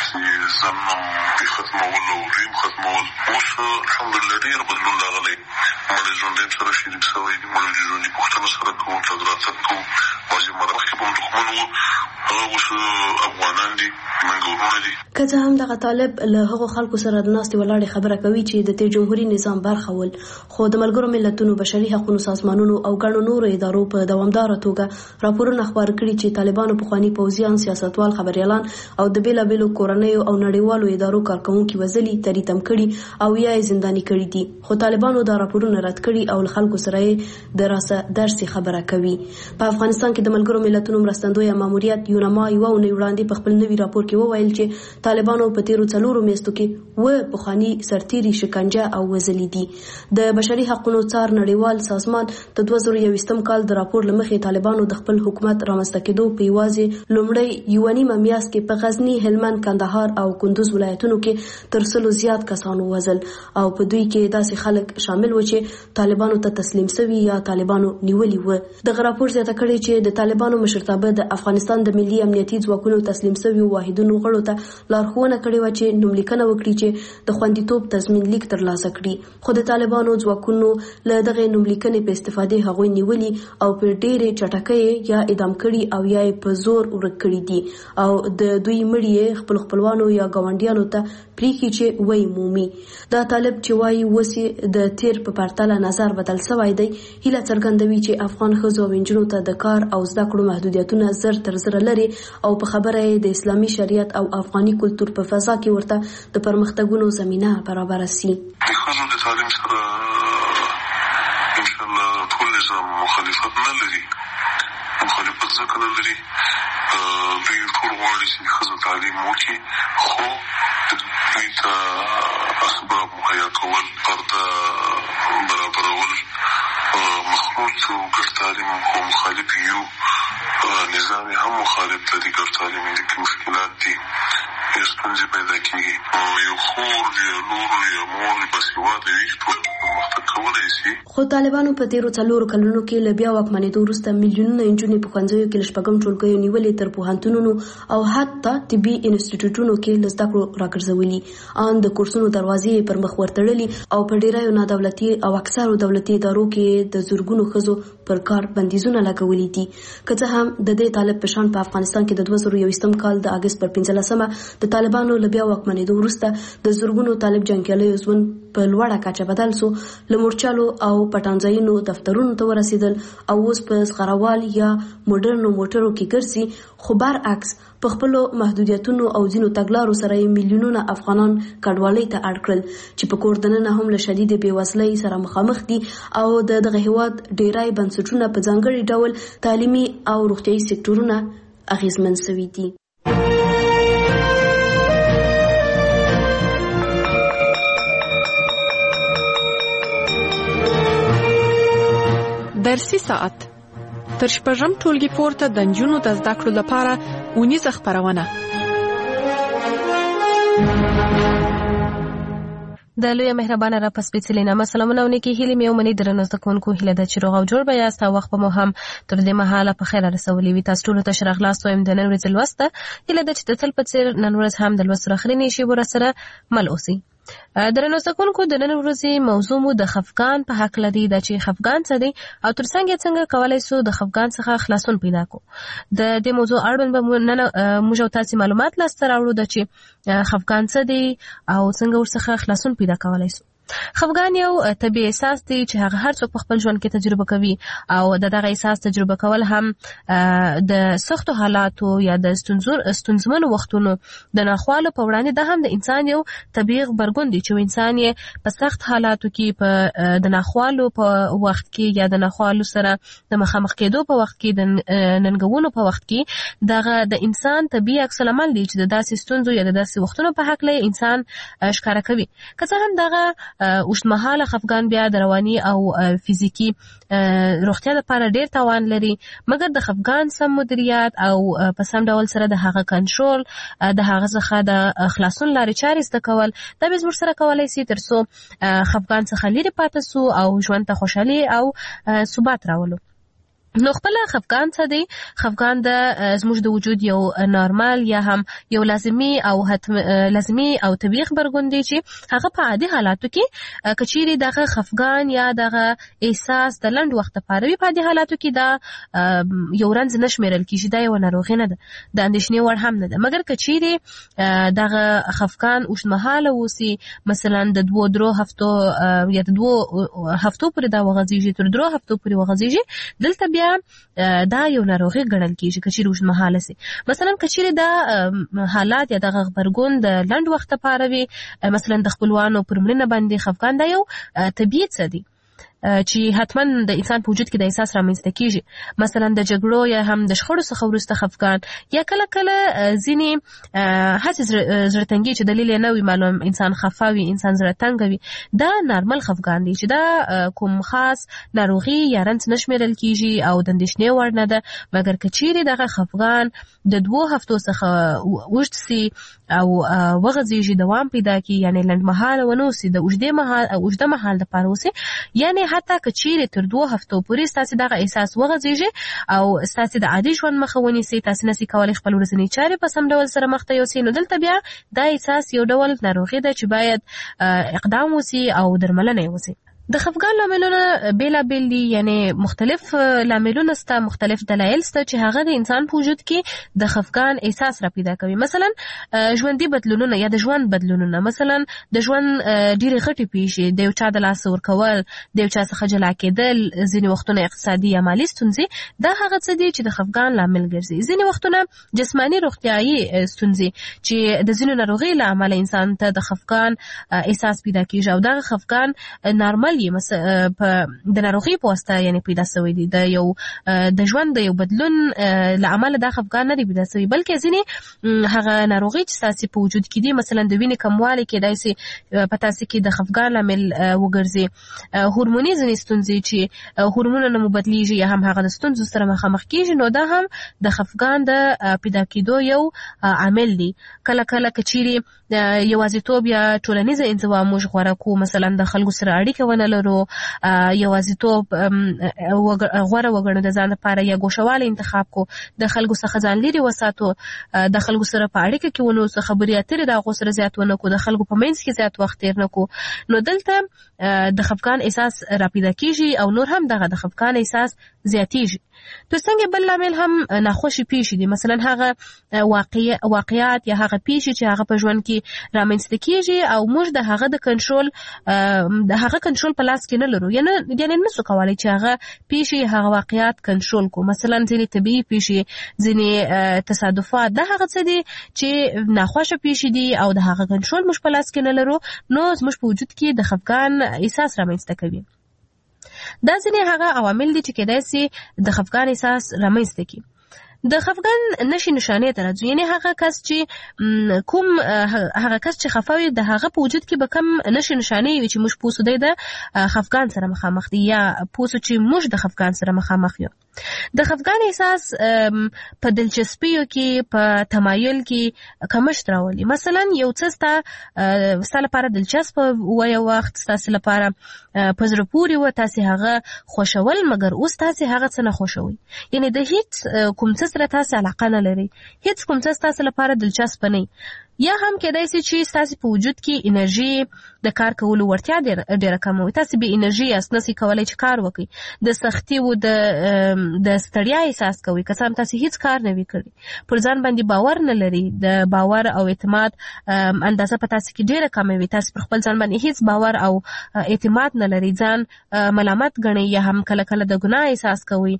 X: چې ځان یې ختمول او ریم ختمول. اوس الحمدلله ډېر بدلون راغلی. موږ د ژوندیم سره شریک شوی دي، موږ د ژوندي پوښتنه سره کوو، تګ راتګ کوو. بعضې مخکې به هم دښمن وو، هغه اوس افغانان دي، موږ ورونه دي.
F: که څه هم دغه طالب له هغو خلکو سره د ناستې ولاړې خبره کوي چې د تیر جمهوري نظام برخه ول خو د ملګرو ملتونو بشري حقوقو سازمانونو او ګڼو نورو ادارو په دوامداره توګه راپورونه خپاره کړي چې طالبانو پخواني پوځیان، سیاستوال، خبريالان او د بیلابیلو کورنیو او نړیوالو ادارو کارکوونکي وژلي، تریتم کړي او یا یې زنداني کړي دي. خو طالبانو دا راپورونه رد کړي او له خلکو سره یې د راسه درسي خبره کوي. په افغانستان کې د ملګرو ملتونو مرستندوی ماموریت یونما یو اونۍ وړاندې په خپل نوي راپور کې وویل چې طالبانو په تیرو 4 میاشتو کې پخواني سرتیري شکنجه او وژلي دي. د بشري حقوقو څار نړیوال سازمان د 2021 کال د راپور لمخې طالبانو د خپل حکومت رامنځته کېدو په یوازې لومړی یوه نیمه میاشت کې په غزني، هلمند، کندهار او کندوز ولایتونو کې تر 100 زیات کسانو وژل او په دوی کې داسې خلک شامل و چې طالبانو ته تسلیم شوي یا طالبانو نیولي و. دغه راپور زیاته کړې چې د طالبانو مشرتابه د افغانستان د ملي امنیتي ځواکونو تسلیم شوي واحدونو غړو ته لارښوونه کړې وه چې نوملیکنه وکړي چې د خوندیتوب تضمین لیک ترلاسه کړي. خو د طالبانو ځواکونو له دغه نوملیکنې په استفادې هغوی نیولي او په ډېرې چټکۍ یا اعدام کړي او یا په زور ورک کړي دي او د دوی مړي خپل خپلوانو یا ګاونډیانو ته پریږي چې وایي مومي. دا طالب چې وایي وسې د تیر په پرتله نظر بدل شوی دی، هیله څرګندوي چې افغان ښځو او نجونو ته د کار او زده کړو محدودیتونه زر تر زره لري او په خبره یې د اسلامي شریعت او افغاني کلتور په فضا کې ورته د پرمختګونو زمینه برابره سي.
X: د ښځو د تعلیم سره انشاءالله ټول نظام مخالفت نه لري. مخالفت ځکه نه لري دوی ټول غواړي چې د ښځو تعلیم وکړي، خو دوی ته اسباب مهیا کول، پرده برابرول، مخلوط او ګډ تعلیم خو مخالف یو. نظام هم مخالف دی ګډ تعلیم کې مشکلات دي، ستونزې پیدا کېږي. یو خور لور یا مور باسواده وي ټول پرمختګ کولی شي.
F: خو طالبانو په تیرو 4 کلونو کې له بیا واکمنېدو وروسته میلیونونه نجونې په ښوونځیو کې له شپږم ټولګیو نیولې تر پوهنتونونو او حتی طبي انسټیټیوټونو کې له زده کړو راګرځولي. ان د کورسونو دروازې پر مخ ورتړلي او په ډیرو نادولتي او اکثرو دولتي ادارو کې د زورګونو ښځو پر کار بندیزونه لګولي دي. که څه هم د دې طالب پشان په افغانستان کې د 2021 کال د اگست پر 15مه د طالبانو له بیا واکمنېدو وروسته د زورګونو طالب جنګیالیو ژوند په لوړه کچه بدل سو، له مورچلو او پټانځایونو دفترونو ته ورسېدل او اوس په زغروال یا موډرنو موټرو کې ګرځي. خو برعکس په خپلو محدودیتونو او ځینو تګلارو سره میلیونونه افغانان کډوالۍ ته اړ کړل چې په کور دننه هم له شدید بېوزلۍ سره مخامخ دي او دغه هیواد ډیری بنسټونه په ځانګړي ډول تعلیمي او روغتیايي سکتورونه اغیزمن شوي دي.
B: درسي ساعت تر شپږم ټولګي پورته د نجونو د زده کړو لپاره اونیزه خپرونه.
E: د لوی مهربانه را پسپېڅلې نامه سلامونه او نیکې هیلې مې ومني. درنو زده کوونکو هیله ده چې روغ او جوړ به یاست او وخت به مو هم تر دې مهاله په خیر رسولي وي. تاسو ټولو ته ښه راغلاست وایم د نن ورځې لوست ته. هیله ده چې د تل په څېر نن ورځ هم د لوست اخرینې شیبو راسره مل اوسئ. درنو زده کوونکو د نن ورځې موضوع مو د خفګان په هکله دی، دا چې خفګان څه دی او ترڅنګ یې څنګه کولی سو د خفګان څخه خلاصون پیدا کړو. د دې موضوع اړوند به نن موږ او تاسې معلومات لاسته راوړو د چې خفګان څه دی او څنګه ورڅخه خلاصون پیدا کولی سو. خفګان یو طبیعي احساس دی چې هغه هر څوک په خپل ژوند کې تجربه کوي او دغه احساس تجربه کول هم د سختو حالاتو یا د ستونزمنو وختونو د ناخوالو په وړاندې دا هم د انسان یو طبیعي غبرګون دی چې انسان یې په سخت حالاتو کې په د ناخوالو په وخت کې یا د ناخوالو سره د مخامخ کېدو په وخت کې د ننګونو په وخت کې دغه د انسان طبیعي عکس العمل دی چې د داسې ستونزو یا د داسې وختونو په هکله انسان ښکاره کوي. که څه هم دغه اوږدمهاله خفګان بیا د رواني او فزیکي روغتیا لپاره ډیر تاوان لري، مګر د خفګان سم مدیریت او په سم ډول سره د هغه کنټرول د هغه څخه د خلاصون لارې چارې زده کول دا به زموږ سره کولی سي تر څو خفګان څخه لرې پاتې سو او ژوند ته خوشحالي او ثبات راولو. نو خپل خفګان څه دی؟ خفګان د زموږ د وجود یو نارمل یا هم یو لازمي او طبیعي غبرګون دی چې هغه په عادي حالاتو کې کچيري دغه خفګان یا دغه احساس د لنډ وخت لپاره وي، په عادي حالاتو کې دا یو رنځ نشمیرل کیږي، دا یو ناروغي نه ده، د اندېښنې وړ هم نه ده. مګر کچيري دغه خفګان اوږدمهاله اوسي، مثلا د 2-3 هفتو یا د 2 هفتو پورې دا وغځيږي، تر 3 هفتو پورې وغځيږي، دلته بیا دا یو ناروغي ګڼل کیږي کچيري اوږدمهاله سي. مثلا کچيري دا حالات یا دغه غبرګون د لنډ وخت لپاره وي، مثلا د خپلوانو پر مړینه باندې خفګان دا یو طبیعي څه دی چې حتما د انسان په وجود کې د احساس رامنځته کیږي. مثلا د جګړو یا هم د شخړو څخه وروسته خفګان یا کله کله ځینې هڅې زړه تنګي چې دلیل یې نه وي معلوم، انسان خفه وي، انسان زړه تنګ وي، دا نارمل خفګان دی چې دا کوم خاص ناروغي یا رنځ نشمیرل کیږي او د اندېښنې وړ نه ده. مګر که چیرې دغه خفګان د 2 هفتو څخه اوږد سي او وغځېږي، دوام پیدا کړي، یعنی لنډمهاله ونه اوسي، د اوږده مهال دپاره اوسي، یعنی حتی که چیرې تر 2 هفتو پورې ستاسې دغه احساس وغځېږي او ستاسې د عادي ژوند مخه ونیسي، تاسې نسئ کولی خپل ورځنۍ چارې په سم ډول سره مخته یوسئ، نو دلته بیا دا احساس یو ډول ناروغي ده چې باید اقدام وسي او درملنه یې وسي. د خفګان لاملونه بیلابیل دي، یعنی مختلف لاملونه سته، مختلف دلایل سته چې هغه د انسان په وجود کې د خفګان احساس را پیدا کوي. مثلا ژوندي بدلونونه یا د ژوند بدلونونه، مثلا د ژوند ډېرې غټې پیښې، د یو چا د لاس ورکول، د یو چا څخه جلا کېدل، ځینې وختونه اقتصادي یا مالي ستونزې، دا هغه څه دي چې د خفګان لامل ګرځي. ځینې وختونه جسماني روغتیايي ستونزې چې د ځینو ناروغیو له امله انسان ته د خفګان احساس پیدا کېږي او دغه خفګان نارمل یې د ناروغي په واسطه یعنی پیدا شوی دی د یو د ژوند د یو بدلون له امله دا خفګان نه دی پیدا شوی بلکې ځینې هغه ناروغي چې تاسو په وجود کې دي مثلا د وینې کموالی کېدای شي په تاسو کې د خفګان لامل وګرځي هورموني ځینې ستونزې چې هورمونونه مو بدلیږي یا هم هغه د ستونزو سره مخامخ کیږي نو دا هم د خفګان د پیدا کېدو یو عامل دی کله کله کچيري یوازیتوب یا ټولنیزه انزوا موږ غوړه کو مثلا د خلکو سره اړیکه ونه لرو یوازیتوب غوړه وګڼو د ځان لپاره یا ګوښواله انتخاب کو د خلکو څخه ځان لري وساتو د خلکو سره په اړیکه کې ونه څه خبرې اترې د غوسره زیات ونه کو د خلکو په منځ کې زیات وخت تیر نه کو نو دلته د خفګان احساس را پیدا کیږي او نور هم دغه د خفګان احساس زیاتیږي تو څنګه بل عامل هم ناخوشي پیښ دي مثلا هغه واقعیات یا هغه پیښ چې هغه په ژوند کې رامنځته کیږي او موږ د هغه د کنټرول په لاس کې نه لرو یعنی نسو کولای چې هغه پیښ هغه واقعیات کنټرول کو مثلا ځینې طبيعي پیښ ځینې تصادفات د هغه څه دي چې ناخوښه پیښ دي او د هغه کنټرول موږ په لاس کې نه لرو نو موږ په وجود کې د خفګان احساس رامنځته کوي دا ځینې هغه عوامل دي چې کېدای شي د خفګان احساس رامنځته کړي د خفګان نشي نشانې ته راځي یعنی هغه کس چې خفاوي د هغه په وجود کې به کم نشي نشانې وي چې موږ پوسو دی د خفګان سره مخامخ دي یا پوسو چې موږ د خفګان سره مخامخ یو د خفګان احساس په دلچسپیو کې په تمایل کې کمښت راولي مثلا یو څه ستاسو لپاره دلچسپ و یو وخت ستاسو لپاره په زړه پورې و تاسو هغه خوشول مګر اوس تاسو هغه څه نه خوشوي یعنی د هیڅ کوم څه سره تاسو علاقه نه لري هیڅ کوم څه تاسو لپاره دلچسپ نه یا هم کېدای شي چې تاسو په وجود کې انرژي د کار کولو ورتیا ډیره کم وي تاسو به انرژي اسنسي کولای چې کار وکړي د سختي او د ستړیا احساس کوي که سم تاسو هیڅ کار نه وکړي پر ځان باندې باور نه لري د باور او اعتماد اندازه په تاسو کې ډیره کم وي تاسو پر خپل ځان باندې هیڅ باور او اعتماد نه لري ځان ملامت ګڼي یا هم کله کله د ګناه احساس کوي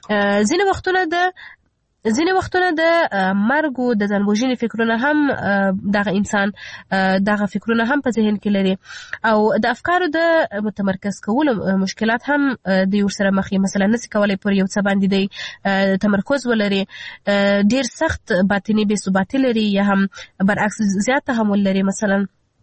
E: ځینې وختونه د مرګ او د ځان وژنې فکرونه هم دغه انسان دغه فکرونه هم په ذهن کې لري او د افکارو د متمرکز کولو مشکلات هم د یو سره مخ مثلا نس کولای پر یو څه باندې د تمرکز ولري ډیر سخت باطنی بې ثباتی لري یا هم برعکس زیات تحمل لري مثلا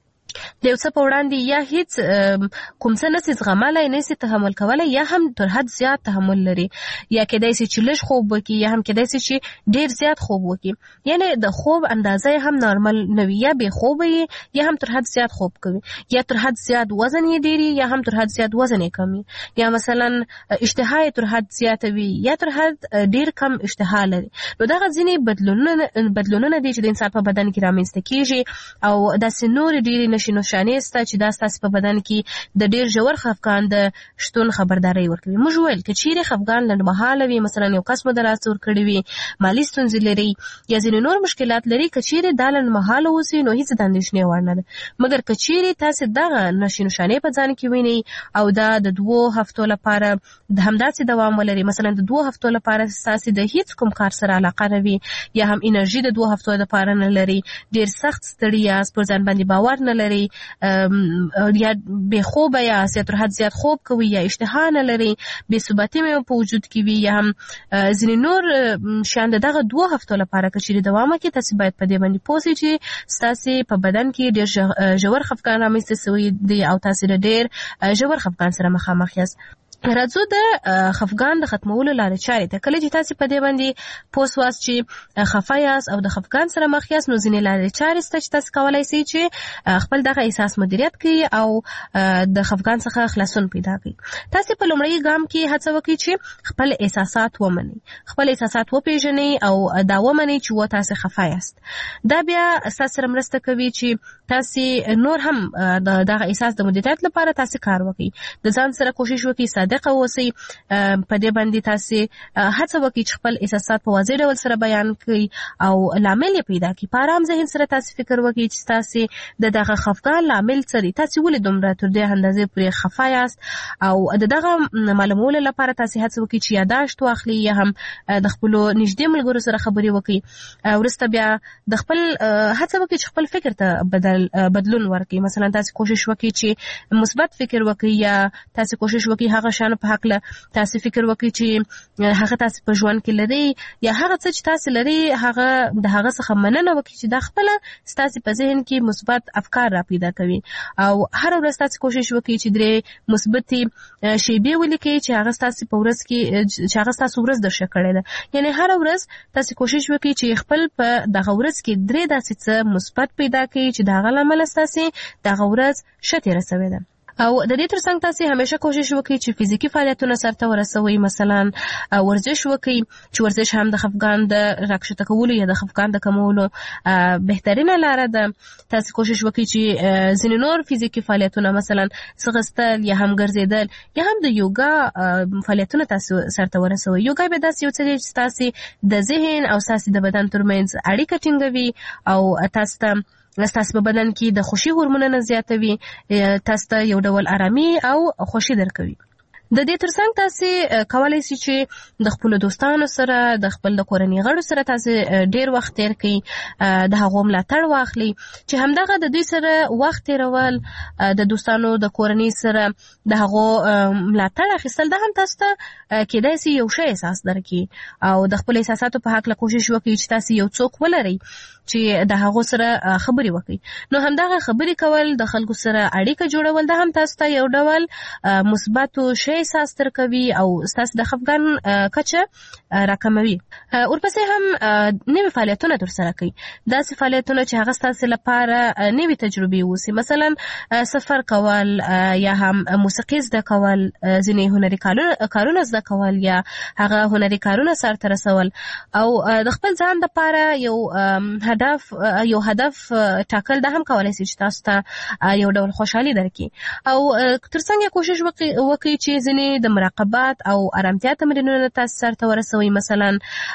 E: د یو څه په وړاندې یا هیڅ کوم څه نسي زغملای نسي تحمل کولای یا هم تر حد زیات تحمل لري یا کېدای شي چې لږ خوب وکړي یا هم کېدای شي چې ډیر زیات خوب وکړي یعنی د خوب اندازه هم نارمل نه وي یا به خوب وي یا هم تر حد زیات خوب کوي یا تر حد زیات وزن یې ډیری یا هم تر حد زیات وزن یې کمی یا مثلا اشتها تر حد زیات وي یا تر حد ډیر کم اشتها لري نو دا ځینې بدلونونه دي چې د انسان په بدن کې رامنځته کیږي او د سنور ډیری نشي نشانې ستا چې دا ستاسو په بدن کې د ډیر ژور خفګان د شتون خبرداري ورکوي موږ ویل چې چیرې خفګان لنډمهاله وي مثلا یو کس مو د لاس ورکړي وي مالي ستونزې لري یا ځینې نور مشکلات لري چې چیرې دا لنډمهاله اوسي نو هیڅ د اندېښنې وړ نه ده مګر که چیرې تاسو دغه نشي نشانې په ځان کې وینئ او دا د 2 هفتو لپاره د همداسې دوام ولري مثلا د 2 هفتو لپاره تاسو د هیڅ کوم کار سره علاقه نه وي یا هم انرژي د 2 هفتو لپاره نه لري ډیر سخت ستړیا پر ځان باندې باور نه لري یا به خوب یا تر حد زیات خوب کوي یا اشتها نه لري به ثباتی مې په وجود کې وي یا هم ځینې نور شاند دغه 2 هفتو لپاره چې دوام کوي تاسو باید په دې باندې پوه شئ چې تاسو په بدن کې ډېر ژور خفګان رامنځته شوی دی او تاسو ډېر ژور خفګان سره مخامخ یاست راځو د خفګان د ختمولو لارې چارې ته کله چې تاسو په دې باندې پوسواس چې خفایاس او د خفګان سره مخ یاست نو ځینې لارې چارې ست چې تاسو کولای شئ چې خپل دغه احساس مدیریت کړئ او د خفګان څخه خلاصون پیدا کړئ تاسو په لومړی ګام کې هڅه وکړئ چې خپل احساسات ومنئ خپل احساسات وپیژنئ او دا ومنئ چې و تاسو خفایاست دا بیا تاسو سره مرسته کوي چې تاسو نور هم دغه احساس د مدیریت لپاره تاسو کار وکړئ د ځان سره کوشش وکړئ صادق صادق اوسئ. په دې باندې تاسو هڅه وکړئ چې خپل احساسات په واضح ډول سره بیان کړئ او لامل یې پیدا کړئ. په آرام ذهن سره تاسو فکر وکړئ چې تاسو دغه خفګان لامل څه دی، تاسو ولې دومره تر دې اندازې پورې خفه یاست، او دغه معلومولو لپاره تاسو هڅه وکړئ چې یاداشت واخلئ یا هم د خپل نږدې ملګرو سره خبرې وکړئ. ورسته بیا د خپل هڅه وکړئ چې خپل فکر ته بدلون ورکړئ. مثلا تاسو کوشش وکړئ چې مثبت فکر وکړئ، یا تاسو کوشش وکړئ هغه شان په حق له تاسو فکر وکړئ چې هغه تاسو په ژوند کې لري، یا هغه څه چې تاسو لري هغه د هغه څخه مننه وکړئ چې د خپل تاسو په ذهن کې مثبت افکار را پیدا کوي. او هر ورځ تاسو کوشش وکړئ چې درې مثبتې شیبې ولیکئ چې هغه تاسو په ورځ کې چې هغه تاسو ورځ درشه کړی ده. یعنی هر ورځ تاسو کوشش وکړئ چې خپل په دغه ورځ کې درې داسې څه مثبت پیدا کړئ چې د هغه لامل تاسو دغه ورځ ښه تېره شوې ده. او د دې ترڅنګ تاسو همیشه کوشش وکړئ چې فزیکی فعالیتونه سرته ورسوي. مثلا ورزش وکړئ چې ورزش هم د خفګان د راکښته کولو یا د خفګان د کمولو بهترینه لاره ده. تاسو کوشش وکړئ چې ځینې نور فزیکی فعالیتونه مثلا ځغستل یا هم ګرځېدل یا هم د یوګا فعالیتونه تاسو سرته ورسوي. یوګا به داسې یو څه دی چې تاسو د ذهن او تاسو د بدن ترمنځ اړیکه ټینګوي او تاسو په بدن کې د خوشي هورمونونه زیاتوي، تاسو ته یو ډول آرامي او خوشي درکوي. د دې ترڅنګ تاسو کولای شئ چې د خپل دوستانو سره د خپل د کورنۍ غړو سره تاسو ډیر وخت تیر کړئ، د هغو ملاتړ واخلئ چې همدغه د دوی سره وخت تیرول، د دوستانو د کورنۍ سره د هغو ملاتړ اخیستل دا هم تاسو ته کېدای شي یو ښه احساس درکړي. او د خپل احساساتو په هکله کوشش وکړئ چې تاسو یو څوک ولرئ چې د هغو سره خبرې وکړي. نو همدغه خبرې کول، د خلکو سره اړیکه جوړول دا هم تاسو ته یو ډول مثبت احساس درکوي او تاسو د خفګان کچه راکموي. ورپسې هم نوې فعالیتونه ترسره کړئ، داسې فعالیتونه چې هغه تاسو لپاره نوې تجربې اوسي. مثلا سفر کول یا هم موسیقي زده کول، ځینې هنري کارونه زده کول یا هغه هنري کارونه سرته رسول، او د خپل ځان لپاره یو هدف ټاکل دا هم کولای شي چې تاسو ته یو ډول خوشحالي درکړي. او ترڅنګ کوشش وکړئ چې ځینې د مراقبت او آرامتیا تمرینونه تاسو سرته ورسوي. مثلا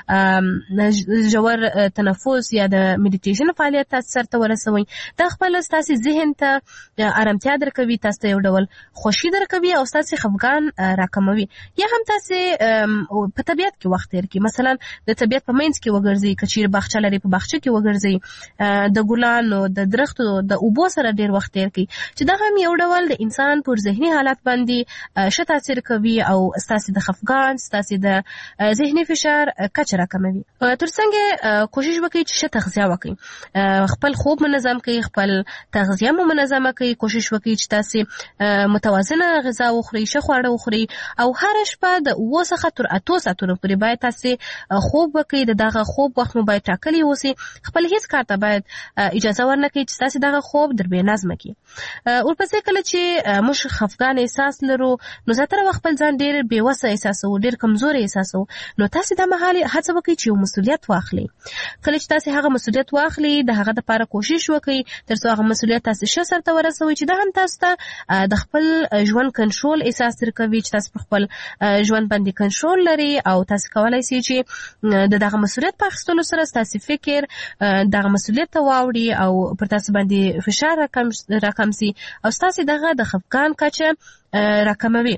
E: ژور تنفس یا د میډیټیشن فعالیت تاسو سرته ورسوي. دا خپل تاسو ذهن ته آرامتیا درکوي، تاسو ته یو ډول خوشي درکوي او تاسو خفګان راکموي. یا هم تاسو په طبیعت کې وخت تیر کړئ، مثلا د طبیعت په منځ کې وګرځئ، کچیر باغچه لري په باغچه کې وګرځئ، د ګلانو د درختو د اوبو سره ډیر وخت تیر کړئ چې دا هم یو ډول د انسان پر ذهني حالت باندې ښه تاثیر کوي او ستاسو د خفګان، ستاسو د ذهني فشار کچه راکموي. ترڅنګ کوشش وکړئ چې ښه تغذیه وکړئ، خپل خوب منظم کړئ، خپل تغذیه مو منظمه کړئ. کوشش وکړئ چې تاسو متوازنه غذا وخورئ، ښه خواړه وخورئ، او هر شپه د 7 څخه تر 8 ساعتونو پورې باید تاسو خوب وکړئ. دغه خوب وخت مو باید ټاکلی اوسي. خپل هیڅ کار ته باید اجازه ورنکړئ چې تاسو دغه خوب در بې نظمه کړي. ورپسې کله چې موږ خفګان احساس لرو نو زیاتره وخت خپل ځان ډیر بې وسه احساسوو، ډیر کمزوري احساسوو. نو تاسو د مهال هڅه وکړئ چې یو مسؤلیت واخلئ. کله چې تاسو هغه مسؤلیت واخلئ د هغه لپاره کوشش وکړئ تر څو هغه مسؤلیت تاسو ښه سرته ورسوي چې دا هم تاسو ته د خپل ژوند کنټرول احساس درکوي چې تاسو خپل ژوند باندې کنټرول لري او تاسو کولای شئ چې دغه مسؤلیت په اخیستلو سره تاسو فکر دغه مسؤلیت ته واوړي او پر تاسو باندې فشار راکم سي او تاسو دغه د خفګان کچه راکموي.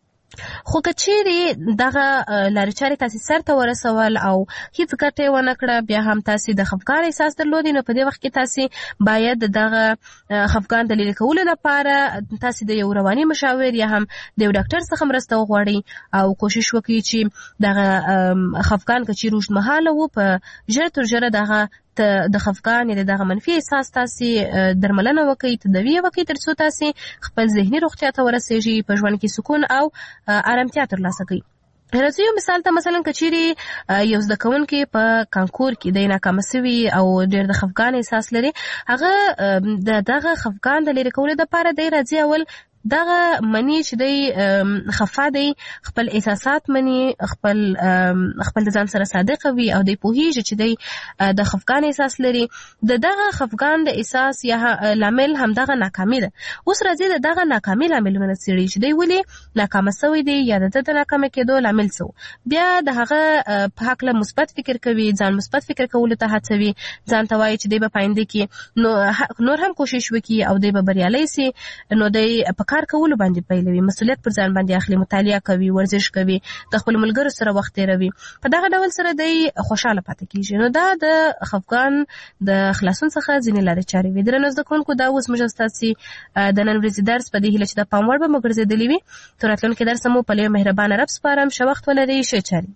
E: خو که چیرې دغه لارې چارې تاسو سرته ورسول او هیڅ ګټه ونه کړه، بیا هم تاسو د خفګان احساس درلودي، نو په دې وخت کې تاسو باید دغه خفګان د لرې کولو لپاره تاسو د یو رواني مشاور یا هم د یو ډاکټر څخه مرسته وغواړئ او کوشش وکړئ چې دغه خفګان که چیرې اوږدمهاله وو په ژر تر ژره دغه د خفګان یا دغه منفي احساس تاسو درملنه وکړئ، تداوی وکړئ تر څو تاسو خپل ذهني روغتیا ته ورسیږئ، په ژوند کې سکون او آرامتیا ترلاسه کړئ. راځئ یو مثال ته، مثلا که چیرې یو زده کوونکی په کانکور کې د ناکامه سوي او ډېر د خفګان احساس لري، هغه د دغه خفګان د لرې کولو لپاره دی راځي اول دغه منی چې دی خفا دی خپل احساسات منی خپل د ځان سره صادق وي او د پوهیږي چې دی د خفقان احساس لري د دغه خفقان د احساس یا لامل هم دغه ناکامي ده. اوس راځي د دغه ناکامي لاملونه څېړي چې دی ولې ناکامه سوی دی یا د ناکامه کېدو لامل څه بیا د هغه په هکله مثبت فکر کوي ځان مثبت فکر کولو ته هڅوي ځان ته وایي چې دی به پاینده کې نور هم کوشش وکړي او دی به بریالی سي نو دی په کار کولو باندې پیلوي مسؤلیت پر ځان باندې اخلي مطالعه کوي ورزش کوي د خپل ملګرو سره وخت تیروي په دغه ډول سره دی خوشاله پاتې کیږي. نو دا د خفګان د خلاصون څخه ځینې لارې چارې وي. درنو زده کوونکو دا اوس موږ ستاسو د نن ورځې درس په دې هیله چې د پام وړ به مو ګرځېدلی وي. تر راتلونکي درس مو په لوی مهربانه رب سپارم. ښه وخت ولرئ. ښه چارې.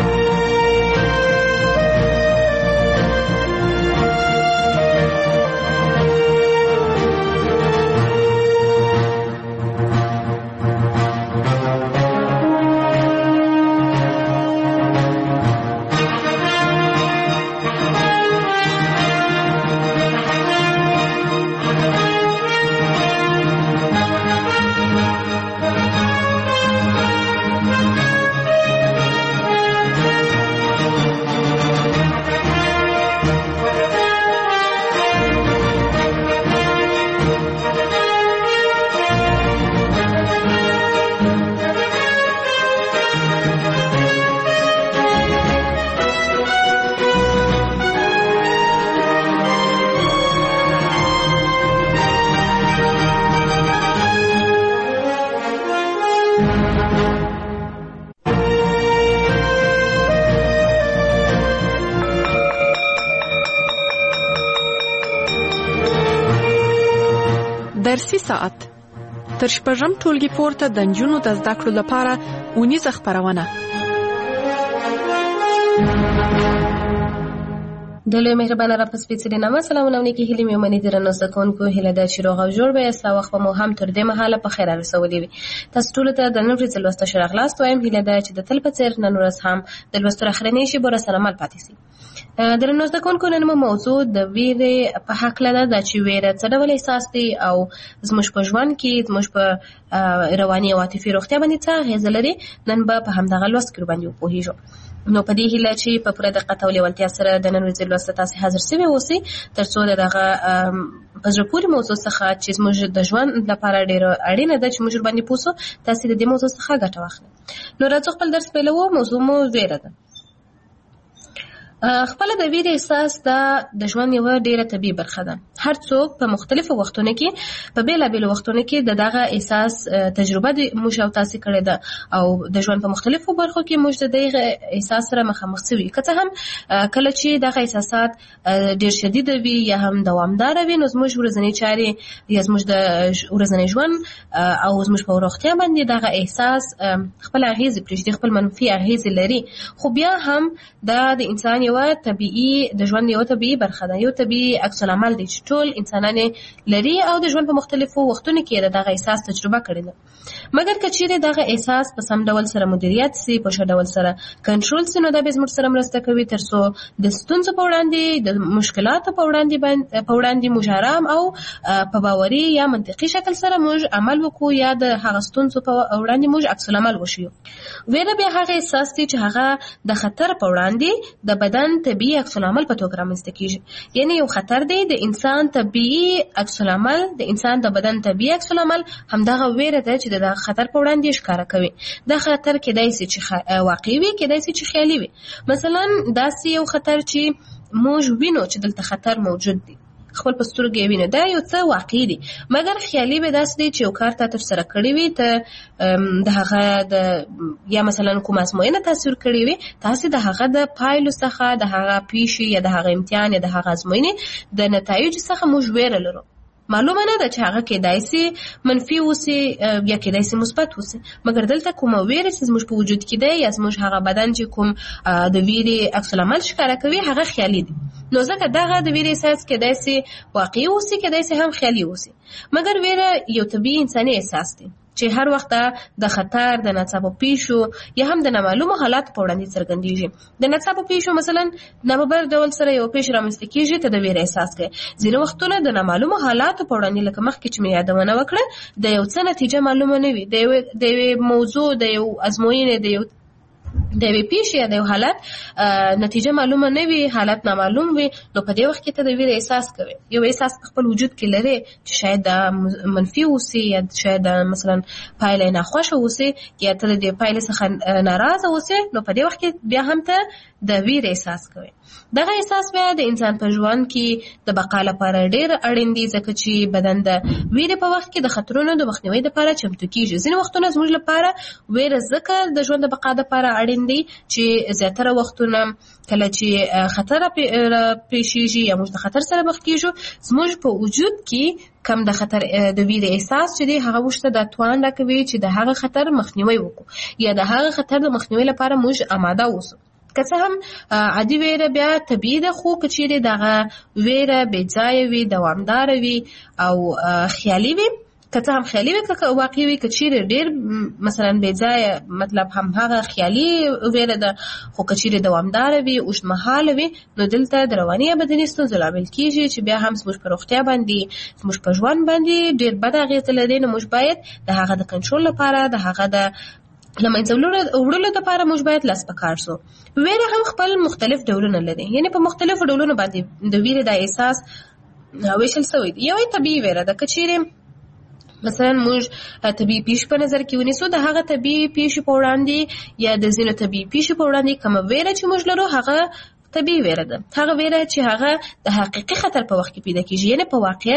B: درسي ساعت تر شپږم ټولګي پورته د نجونو د زده کړو لپاره اونیزه خپرونه.
E: د لوی مهربانه رب سپېڅلي نامه سلامونه نیکې هیلې مې ومني درنو زده کوونکو هیله ده چې روغ او جوړ به یاست. وخت به مو هم تر دې مهاله په خیر رسولی وي. تاسو ټولو ته د نن ورځې لوسته ښه راغلاست وایم. هیله ده چې د تل په څېر نن ورځ هم د لوستو اخرنۍ شېبو راسره مل پاتې سي. درنو زده کوونکو نن مو موضوع د ویرې په هکله ده چې ویره څه ډول احساس دی او زموږ په ژوند کې زموږ په رواني او عاطفي روغتیا باندې څه اغېزه لري. نن به په همدغه لوست کې باندې وپوهېږو. نو په دې هیله چې په پوره دقت او لیوالتیا سره د نن ورځې لوست تاسو حاضر سوي اوسئ تر څو دغه په زړه پورې موضوع څخه چې زموږ د ژوند لپاره ډېره اړینه ده چې موږ باندې پوه سو تاسو د دې موضوع څخه ګټه واخلئ. نو راځو خپل درس پیلوو. موضوع مو ویره ده. خپل د ویرې احساس د ژوند یوه ډېره طبیعي برخه ده. هر څوک په مختلفو وختونو کې په بېلابېلو وختونو کې دغه احساس تجربه موږ او تاسې کړې ده او د ژوند په مختلفو برخو کې موږ د دغه احساس سره مخامخ سوي. که څه هم کله چې دغه احساسات ډېر شدید وي یا هم دوامداره وي نو زموږ ورځنۍ چارې یا زموږ د ورځنۍ ژوند او زموږ په روغتیا باندې دغه احساس خپل اغېزې پرېږدي خپل منفي اغېزې لري. خو بیا هم د انسان طبيعي د ژوند یو طبيعي برخه ده. یو طبيعي عکس العمل دی چې ټول انسانان لري او د ژوند په مختلفو وختونو کې دغه احساس تجربه کړی ده. مګر که چیرې دغه احساس په سم ډول سره مدیریت سي په ښه ډول سره کنټرول سي نو دا به زموږ سره مرسته کوي تر څو د ستونزو په وړاندې د مشکلاتو په وړاندې موږ ارام او په باوري یا منطقي شکل سره موږ عمل وکړو یا د هغه ستونزو په وړاندې موږ عکس العمل وشو. ویره بیا هغه احساس دی چې هغه د خطر په وړاندې د بدن طبيعي عکس العمل په توګه رامنځته کیږي. یعنی یو خطر دی د انسان طبيعي عکس العمل د انسان د بدن طبيعي عکس العمل همدغه ویره ده چې د خطر په وړاندې ښکاره کوي. دا خطر کېدای شي چې واقعي وي کېدای شي چې خیالي وي. مثلا داسې یو خطر چې موږ وینو چې دلته خطر موجود دی خپل په سترګو وینو دا یو څه واقعي دي. مګر خیالي به داسې دی چې یو کار ته ترسره کړی وي ته د هغه یا مثلا کوم ازموینه تاثیر کړی وي تاسو د هغه د پایلو څخه د هغه پیښې یا د هغه امتحان یا د هغه ازموینې د نتایج څخه موږ ویره لرو. معلومه نه ده چې هغه کېدای شي منفي اوسي یا کېدای شي مثبت اوسي. مګر دلته کومه ویره چې زموږ په وجود کې ده یا زموږ هغه بدن چې کوم د ویرې عکس العمل ښکاره کوي هغه خیالي دي. نو ځکه دغه د ویرې احساس کېدای شي واقعي اوسي کېدای شي هم خیالي اوسي. مګر ویره یو طبیعي انساني احساس دی چې هر وخت د خطر د ناڅاپه پیښو یا هم د نامعلومو حالاتو په وړاندې څرګندېږي. د ناڅاپه پیښو مثلا نامبر ډول سره یو پیښه رامنځته کېږي ته د ویرې احساس کوي. ځینې وختونه د نامعلومو حالاتو په وړاندې لکه مخکې چې مې یادونه وکړه د یو څه نتیجه معلومه نه وي، د یوې موضوع د یو ازموینې د یوې پیښې یا د یو حالت نتیجه معلومه نه وي، حالت نامعلوم وي، نو په دې وخت کې ته د ویرې احساس کوي. یو احساس په خپل وجود کې لري چې شاید دا منفي اوسي یا شاید مثلا پایله ناخوښه اوسي یا ته د دې پایله څخه ناراضه اوسي، نو په دې وخت کې بیا هم ته د ویرې احساس کوي. دغه احساس بیا د انسان په ژوند کې د بقا لپاره ډېر اړین دی، ځکه چې بدن د ویرې په وخت کې د خطرونو د مخنیوي لپاره چمتو کیږي. ځینې وختونه زموږ لپاره ویره ځکه د ژوند د بقا لپاره اړین دی چې زیاتره وختونه کله چې خطر پیښیږي یا موږ د خطر سره مخ کیږو، زموږ په وجود کې کم د خطر د ویرې احساس چې دی هغه موږ ته د توان راکوي چې د هغه خطر مخنیوي وکړو یا د هغه خطر د مخنیوي لپاره موږ آماده اوسو. که څه هم عادي ویره بیا طبیعي ده، خو که چیرې دغه ویره بې ځایه وي، دوامداره وي او خیالي وي، که څه هم خیالي وي که واقعي وي، که چیرې ډېر مثلا بې ځایه مطلب هم هغه خیالي ویره ده، خو که چیرې دوامداره وي، اوږدمهاله وي، نو دلته د رواني یا بدني ستونزو لامل کېږي چې بیا هم زموږ په روغتیا باندې زموږ په ژوند باندې ډېر بده اغېزه لري. نو موږ باید د هغه د کنټرول لپاره د هغه د لمنځه وړلو لپاره موږ باید لاس په کار سو. ویره هم خپل مختلف ډولونه لري، یعنی په مختلفو ډولونو باندې د ویرې د احساس ویشل شوی دی. یوه طبیعي ویره ده، که چیرې مثلا موږ طبیعي پیښې په نظر کې ونیسو، د هغه طبیعي پیښې په وړاندې یا د ځینو طبیعي پیښې په وړاندې کومه ویره چې موږ لرو هغه طبیعي ویره ده. هغه ویره چې هغه د حقیقي خطر په وخت کې پیدا کیږي، یعنی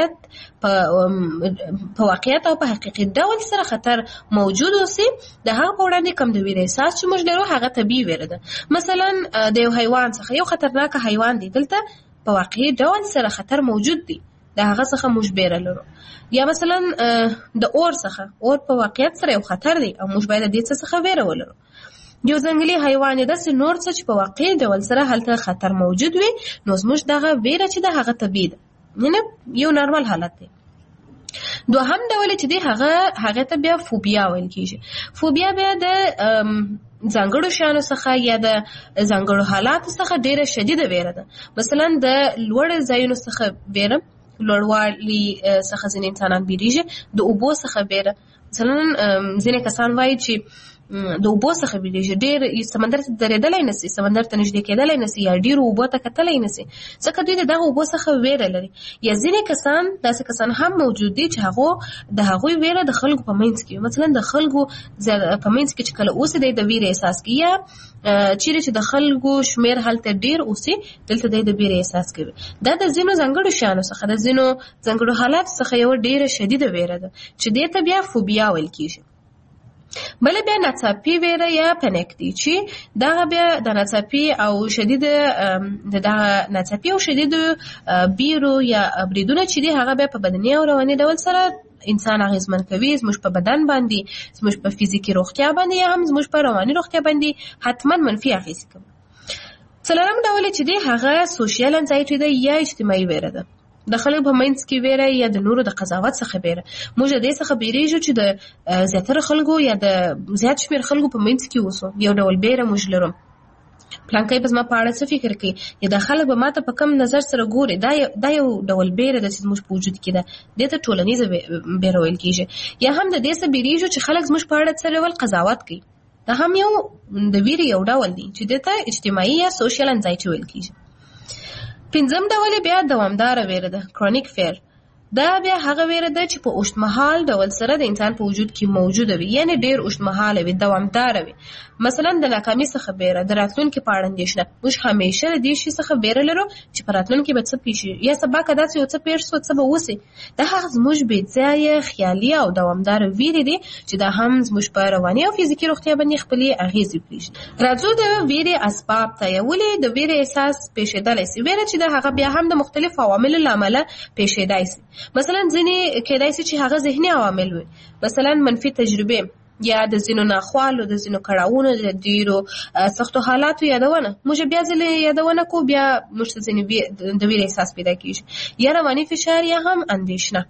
E: په واقعیت او په حقیقي ډول سره خطر موجود اوسي، د هغه په وړاندې کوم د ویرې احساس چې موږ لرو هغه طبیعي ویره ده. مثلا د یو حیوان څخه یو خطرناک حیوان دی، دلته په واقعي ډول سره خطر موجود دی، د هغه څخه موږ بیره لرو. یا مثلا د اور څخه په واقعیت سره یو خطر دی او موږ باید د دې څخه ویره ولرو. یو ځنګلي حیوان داسې نور څه چې په واقعي ډول سره هلته خطر موجود وي، نو زموږ دغه ویره چې ده هغه طبیعي ده، یعنی یو نارمل حالت دی. دوهم ډول چې دی هغه ته بیا فوبیا ویل کېږي. فوبیا بیا د ځانګړو شیانو څخه یا د ځانګړو حالاتو څخه ډېره شدیده ویره ده. مثلا د لوړ ځایونو څخه ویره، لوړوالي څخه ځینې انسانان بیریږي، د اوبو څخه ویره. مثلا ځینې کسان وایي چې د اوبو څخه بیریږي، ډېر سمندر ته درېدلی نسي، سمندر ته نږدې کېدلی نسي یا ډېرو اوبو ته کتلی نسي، ځکه دوی د دغه اوبو څخه ویره لري. یا ځینې کسان داسې کسان هم موجود دي چې د هغوی ویره د خلکو په منځ کې، مثلا د خلکو په منځ کې چې کله اوسي دی د ویرې احساس کوي، یا چیرې چې د خلکو شمیر هلته ډېر اوسي دلته دی د ویرې احساس کوي. دا د ځینو ځانګړو شیانو څخه د ځینو ځانګړو حالاتو څخه یوه ډېره شدیده ویره ده چې دې ته بیا فوبیا ویل کېږي. بل بیا ناڅاپي ویره یا پنیک دی، چې دغه بیا د ناڅاپي او شدیده ناڅاپي او شدیده بیرو یا بریدونه چې دی هغه بیا په بدني او رواني ډول سره انسان اغیزمن کوي، زموږ په بدن باندې، زموږ په فزیکي روغتیا باندې یا هم زموږ په رواني روغتیا باندې حتما منفي اغیز کوي. څلورم ډول چې دی هغه سوشل انزایټي ده یا اجتماعي ویره ده. د خلکو په منځ کې ویره یا د نورو د قضاوت څخه ویره. موږ د دې څخه بیریږو چې د زیاتره خلکو یا د زیات شمېر خلکو په منځ کې اوسو، یو ډول بیره موږ لرو. پلانکی به زما په اړه څه فکر کوي، یا د خلک به ماته په کم نظر سره ګوري، دا یو ډول بیره ده چې زموږ په وجود کې ده، دې ته ټولنیزه بیره ویل کېږي. یا هم د دې څخه بیریږو چې خلک زموږ په اړه څه ډول قضاوت کوي، دا هم یو د ویرې یو ډول دی چې دې ته اجتماعي یا سوشل انزایټي ویل کېږي. پنځم ډول بیا دوامداره ویره ده، کرونیک فیر. دا بیا هغه ویره ده چې په اوږدمهال ډول سره د انسان په وجود کې موجوده وي، یعنی ډېر اوږدمهاله وي، دوامداره وي. مثلا د ناکامي څخه ویره، د راتلونکي په اړه اندېښنه. موږ همیشه د دې شي څخه ویره لرو چې په راتلونکي به څه پیښ یا سبا که داسې یو څه پیښ شو څه به وسي. دا هغه زموږ بې ځایه خیالي او دوامداره ویرې دي چې دا هم زموږ په رواني او فزیکي روغتیا باندې خپلې اغېزې پرېږدي. راځو د ویرې اسباب ته، یا ولې د ویرې احساس پېښېدلی سي. ویره چې د هغه بیا هم د مختلفو عواملو له امله پېښېدای سي. مثلا ځینې کېدای سي چې هغه ذهني عوامل وي، مثلا منفي تجربې یا د ځینو ناخوالو، د ځینو کړاوونو، د ډېرو سختو حالاتو یادونه. موږ بیا ځلې یادونه کو، بیا موږ ته ځینې د ویرې احساس پیدا کېږي. یا رواني فشار یا هم اندېښنه.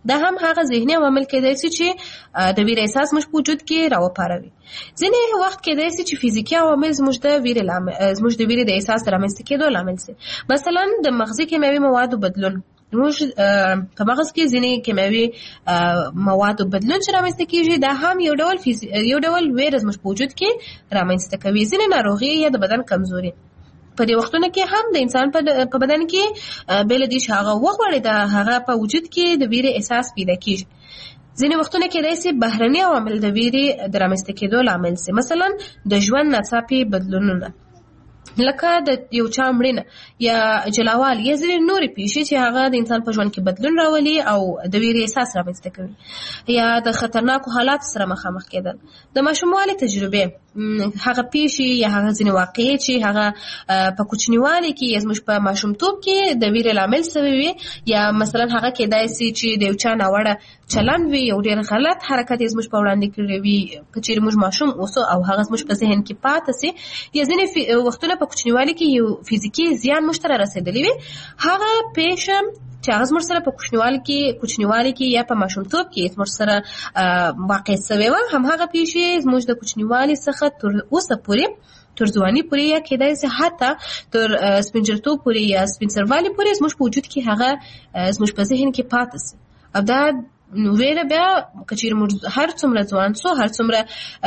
E: دا هم هغه ذهني عوامل کېدای شي چې د ویرې احساس موږ په وجود کې راوپاروي. ځینې وخت کېدای شي چې فزیکي عوامل زموږ د ویرې د احساس د رامنځته کېدو لامل شي. مثلا د مغزي کیمیاوي موادو بدلون، موږ په مغز کې ځینې کیمیاوي موادو بدلون چې رامنځته کېږي دا هم یو ډول ویره زموږ په وجود کې رامنځته کوي. ځینې ناروغي یا د بدن کمزوري په دې وختونو کې هم د انسان په بدن کې بل دي چې هغه وغوړي د هغه په وجود کې د ویرې احساس پیدا کیږي. ځینې وختونه کې راسي بهرني عوامل د ویرې د رامنځته کېدو لامل شي، مثلا د ژوند ناڅاپي بدلونونه لکه د یو چا مړینه یا جلاوال یا ځینې نورې پیښې چې هغه د انسان په ژوند کې بدلون راولي او د ویرې احساس رامنځته کوي، یا د خطرناکو حالاتو سره مخامخ کېدل. د ماشوموالي تجربې هغه پیښې یا هغه ځینې واقعې چې هغه په کوچنیوالي کې یا زموږ په ماشومتوب کې د ویرې لامل شوی وي، یا مثلا هغه کېدای شي چې د یو چا ناوړه چلند وي، یو ډېر غلط حرکت یې زموږ په وړاندې کړی وي که چېرې موږ ماشوم اوسو او هغه زموږ په ذهن کې پاتې سي، یا ځینې وختونه په کوچنیوالي کې یو فزیکي زیان موږ ته رسېدلی وي، هغه پیښه چې هغه زموږ سره په کوچنیوالي کې یا په ماشومتوب کې زموږ سره واقع شوې وه، همهغه پیښې زموږ د کوچنیوالي څخه تر اوسه پورې تر ځواني پورې یا کېدای شي حتی تر سپینجرتوب پورې یا سپین سروالي پورې زموږ په وجود کې هغه زموږ په ذهن کې پاتې شي. او دا ویره بیا که چېرې موږ هر څومره ځوان سو، هر څومره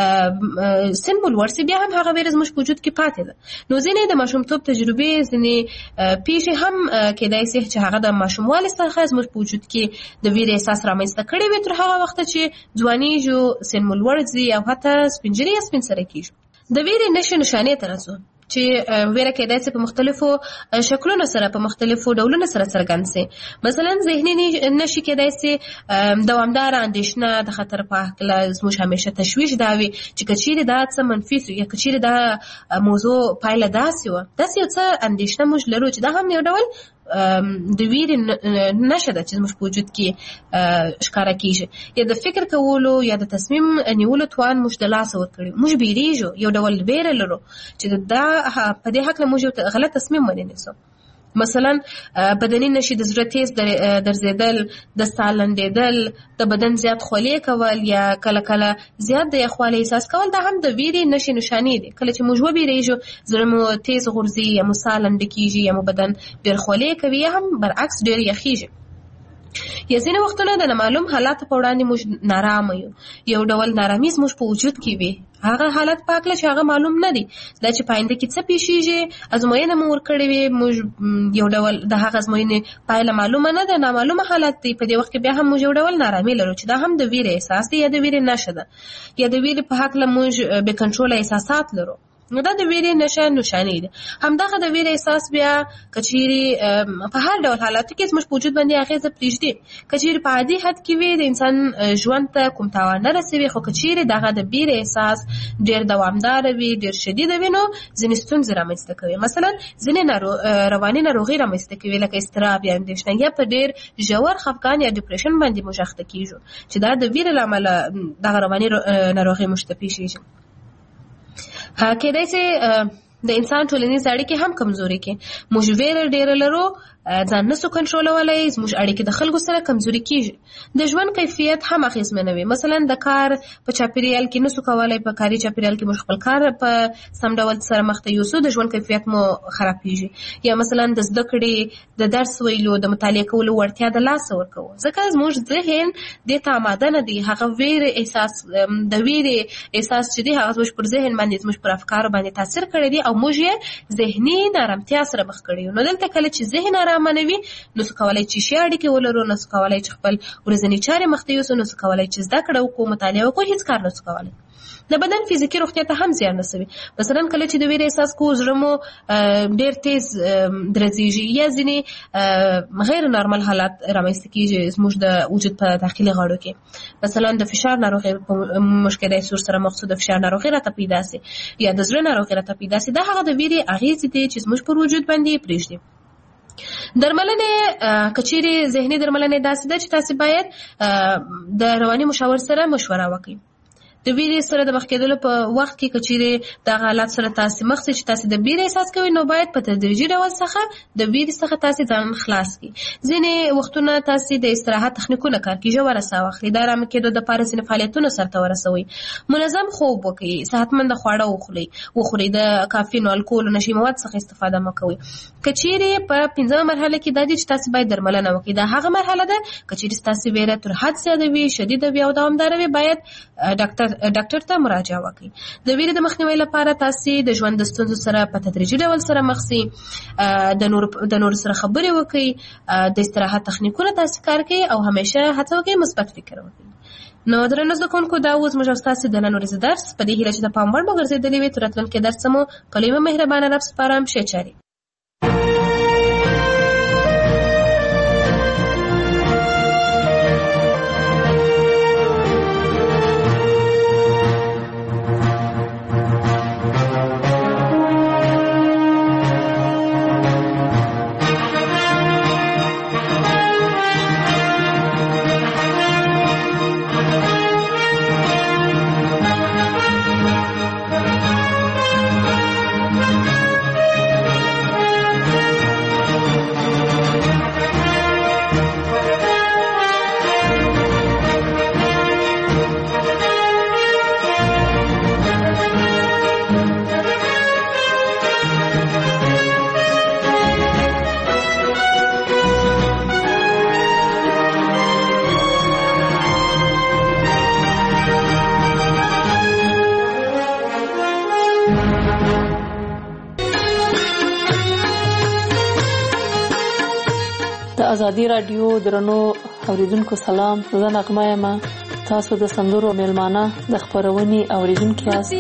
E: سن مو لوړ سي، بیا هم هغه ویره زموږ په وجود کې پاتې ده. نو ځینې د ماشومتوب تجربې، ځینې پیښې هم کېدای شي چې هغه د ماشوموالي څخه زموږ په وجود کې د ویرې احساس رامنځته کړی وي تر هغه وخته چې ځوانېږو، سن مو لوړ ځي او حتی سپینجري یا سپین سرې کېږو. د ویرې نښې نښانې ته راځو چې ویره کېدای شي په مختلفو شکلونو سره په مختلفو ډولونو سره څرګند شي. مثلا ذهني نښې کېدای شي دوامداره اندېښنه د خطر په هکله زموږ همیشه تشویش دا وي چې که چېرې دا څه منفي سو یا که چېرې دا موضوع پایله داسې وه، داسې یو څه اندېښنه موږ لرو چې دا هم یو ډول د ویرې نښه ده چې زموږ په وجود کې ښکاره کېږي. یا د فکر کولو یا د تصمیم نیولو توان موږ د لاسه ورکړي، موږ بیریږو، یو ډول ویره لرو چې دا په دې هکله موږ یو غلط تصمیم ونیسو. مثلا بدني نښې د زړه تیز درزېدل، د ساه لنډېدل، د بدن زیات خولې کول یا کله کله زیات د یخوالي احساس کول، دا هم د ویرې نښې نښانې دي. کله چې موږ وبېرېږو زړه مو تیز غورځي یا مو ساه لنډه کېږي یا مو بدن ډېر خولې کوي یا هم برعکس ډېر یخېږي. یا ځینې وختونه د نامعلوم حالاتو په وړاندې موږ نارامه یو، یو ډول نارامي زموږ په وجود کې وي، هغه حالت په هکله چې هغه معلوم نه دي، دا چې په آینده کې څه پیښیږي، ازموینه مو ورکړې وي، موږ یو ډول د هغه ازموینې پایله معلومه نه ده، نامعلومه حالت دی. په دې وخت کې بیا هم موږ یو ډول نارامي لرو چې دا هم د ویرې احساس دی یا د ویرې نښه ده، یا د ویرې په هکله موږ بې کنټروله احساسات لرو. نو دا د ویرې نښه نښانې ده. همدغه د ویرې احساس بیا که چېرې په هر ډول حالاتو کې زموږ په وجود باندې اغېزه پرېږدي. که چېرې په عادي حد کې وي د انسان ژوند ته کوم تاوان نه رسوي، خو که چېرې دغه د ویرې احساس ډېر دوامداره وي، ډېر شدیده وي، نو ځینې ستونزې رامنځته کوي. مثلا ځینې رواني ناروغۍ رامنځته کوي لکه اضطراب یا اندېښنه، یا په ډېر ژور خفګان یا ډیپریشن باندې موږ اخته کېږو چې دا د ویرې له امله دغه رواني ناروغۍ موږ ته پېښېږي. کېدای شي د انسان ټولنیز اړیکې هم کمزوري کې، موږ ویره ډېره لرو، ځان نسو کنټرولولی، زموږ اړیکې د خلکو سره کمزوري کېږي. د ژوند کیفیت هم اغېزمنوي، مثلا د کار په چاپېریال کې نسو کولی، په کاري چاپېریال کې موږ خپل کار په سم ډول سره مخته یوسو، د ژوند کیفیت مو خرابېږي. یا مثلا د زده کړې، د درس ویلو، د مطالعه کولو وړتیا د لاسه ورکوو، ځکه زموږ ذهن دې ته آماده نه دی. هغه ویرې احساس، د ویرې احساس چې دی هغه زموږ پر ذهن باندې، زموږ پر افکارو باندې تاثیر کړی دی او موږ یې ذهني نارامتیا سره مخ کړي یو. نو دلته کله چې ذهن آرامه نه وي، نو څه کولی چې ښې اړیکې ولرو، نو څه کولی چې خپل ورځني چارې مخته یوسو، نو څه کولی چې زده کړه وکړو، مطالعه وکړو، هېڅ کار نه څه کولی. د بدن فزیکي روغتیا ته هم زیان رسوي. مثلا کله چې د ویرې احساس کوو، زړه مو ډېر تیز درزېږي، یا ځینې غیر نارمل حالات رامنځته کېږي زموږ د وجود په داخلي غړو کې. مثلا د فشار ناروغۍ موږ کېدای شي ورسره مخ شو، د فشار ناروغۍ راته پیدا شي یا د زړه ناروغۍ راته پیدا شي. دا هغه د ویرې اغېزې دي چې زموږ پر وجود باندې پرېږدي. درملنې، که چېرې ذهني درملنې داسې ده چې تاسې باید د رواني مشاور سره مشوره وکړئ. د ویرې سره د مخ کېدلو په وخت کې کچېرې د حالات سره تاسو مخ چې تاسو د ویرې احساس کوئ نو باید په تدریجي ډول څخه د ویرې څخه تاسو ځان خلاص کړئ. ځینې وختونه تاسو د استراحت تخنیکونه کار کوي، ژوره ساه واخلئ، د آرام کېدو د پاره ځینې فعالیتونه سرته ورسوئ، منظم خوب وکړئ، صحتمند خواړه وخورئ، د کافین او الکول او نشي مواد څخه استفاده مه کوئ. کچېرې په 5مه مرحله کې د دې چې تاسو باید درملنه وکړئ. دا هغه مرحله ده کچېرې تاسو ویره تر حد زیاته وي، شدیده وي او دوامداره وي، باید ډاکټر ته مراجعه وکړئ. د ویرې د مخنیوي لپاره تاسو د ژوند د ستونزو سره په تدریجي ډول سره مخ شئ، د نور سره خبرې وکړئ، د استراحت تخنیکونه تاسو کار کوي او همیشه هڅه وکړئ مثبت فکر وکړئ. نو درنو زده کوونکو دا اوس موږ تاسو د نن ورځې درس په دې هیله چې د پام وړ مو ګرځېدلی وي. تر راتلونکي درس مو په لوی مهربانه رب سپارم. ښه چارې.
G: ازادي رادیو درنو اوریدونکو سلام، زه نغمه یم، تاسو د سندرو میلمانه د خبرونې اوریدونکو یاست.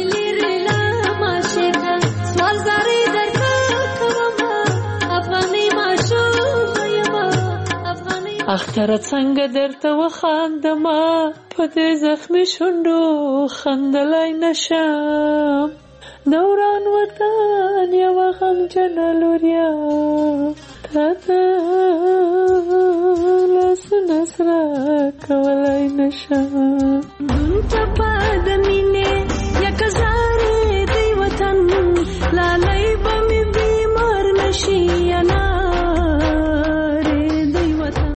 G: اختر څنګه درته وخاندمه په دې زخمي شونډو خندلای نشم، دوران وطن یوه غمجنه لوریا تاته لاسونه سره کولای نشم. دون ته په د مینې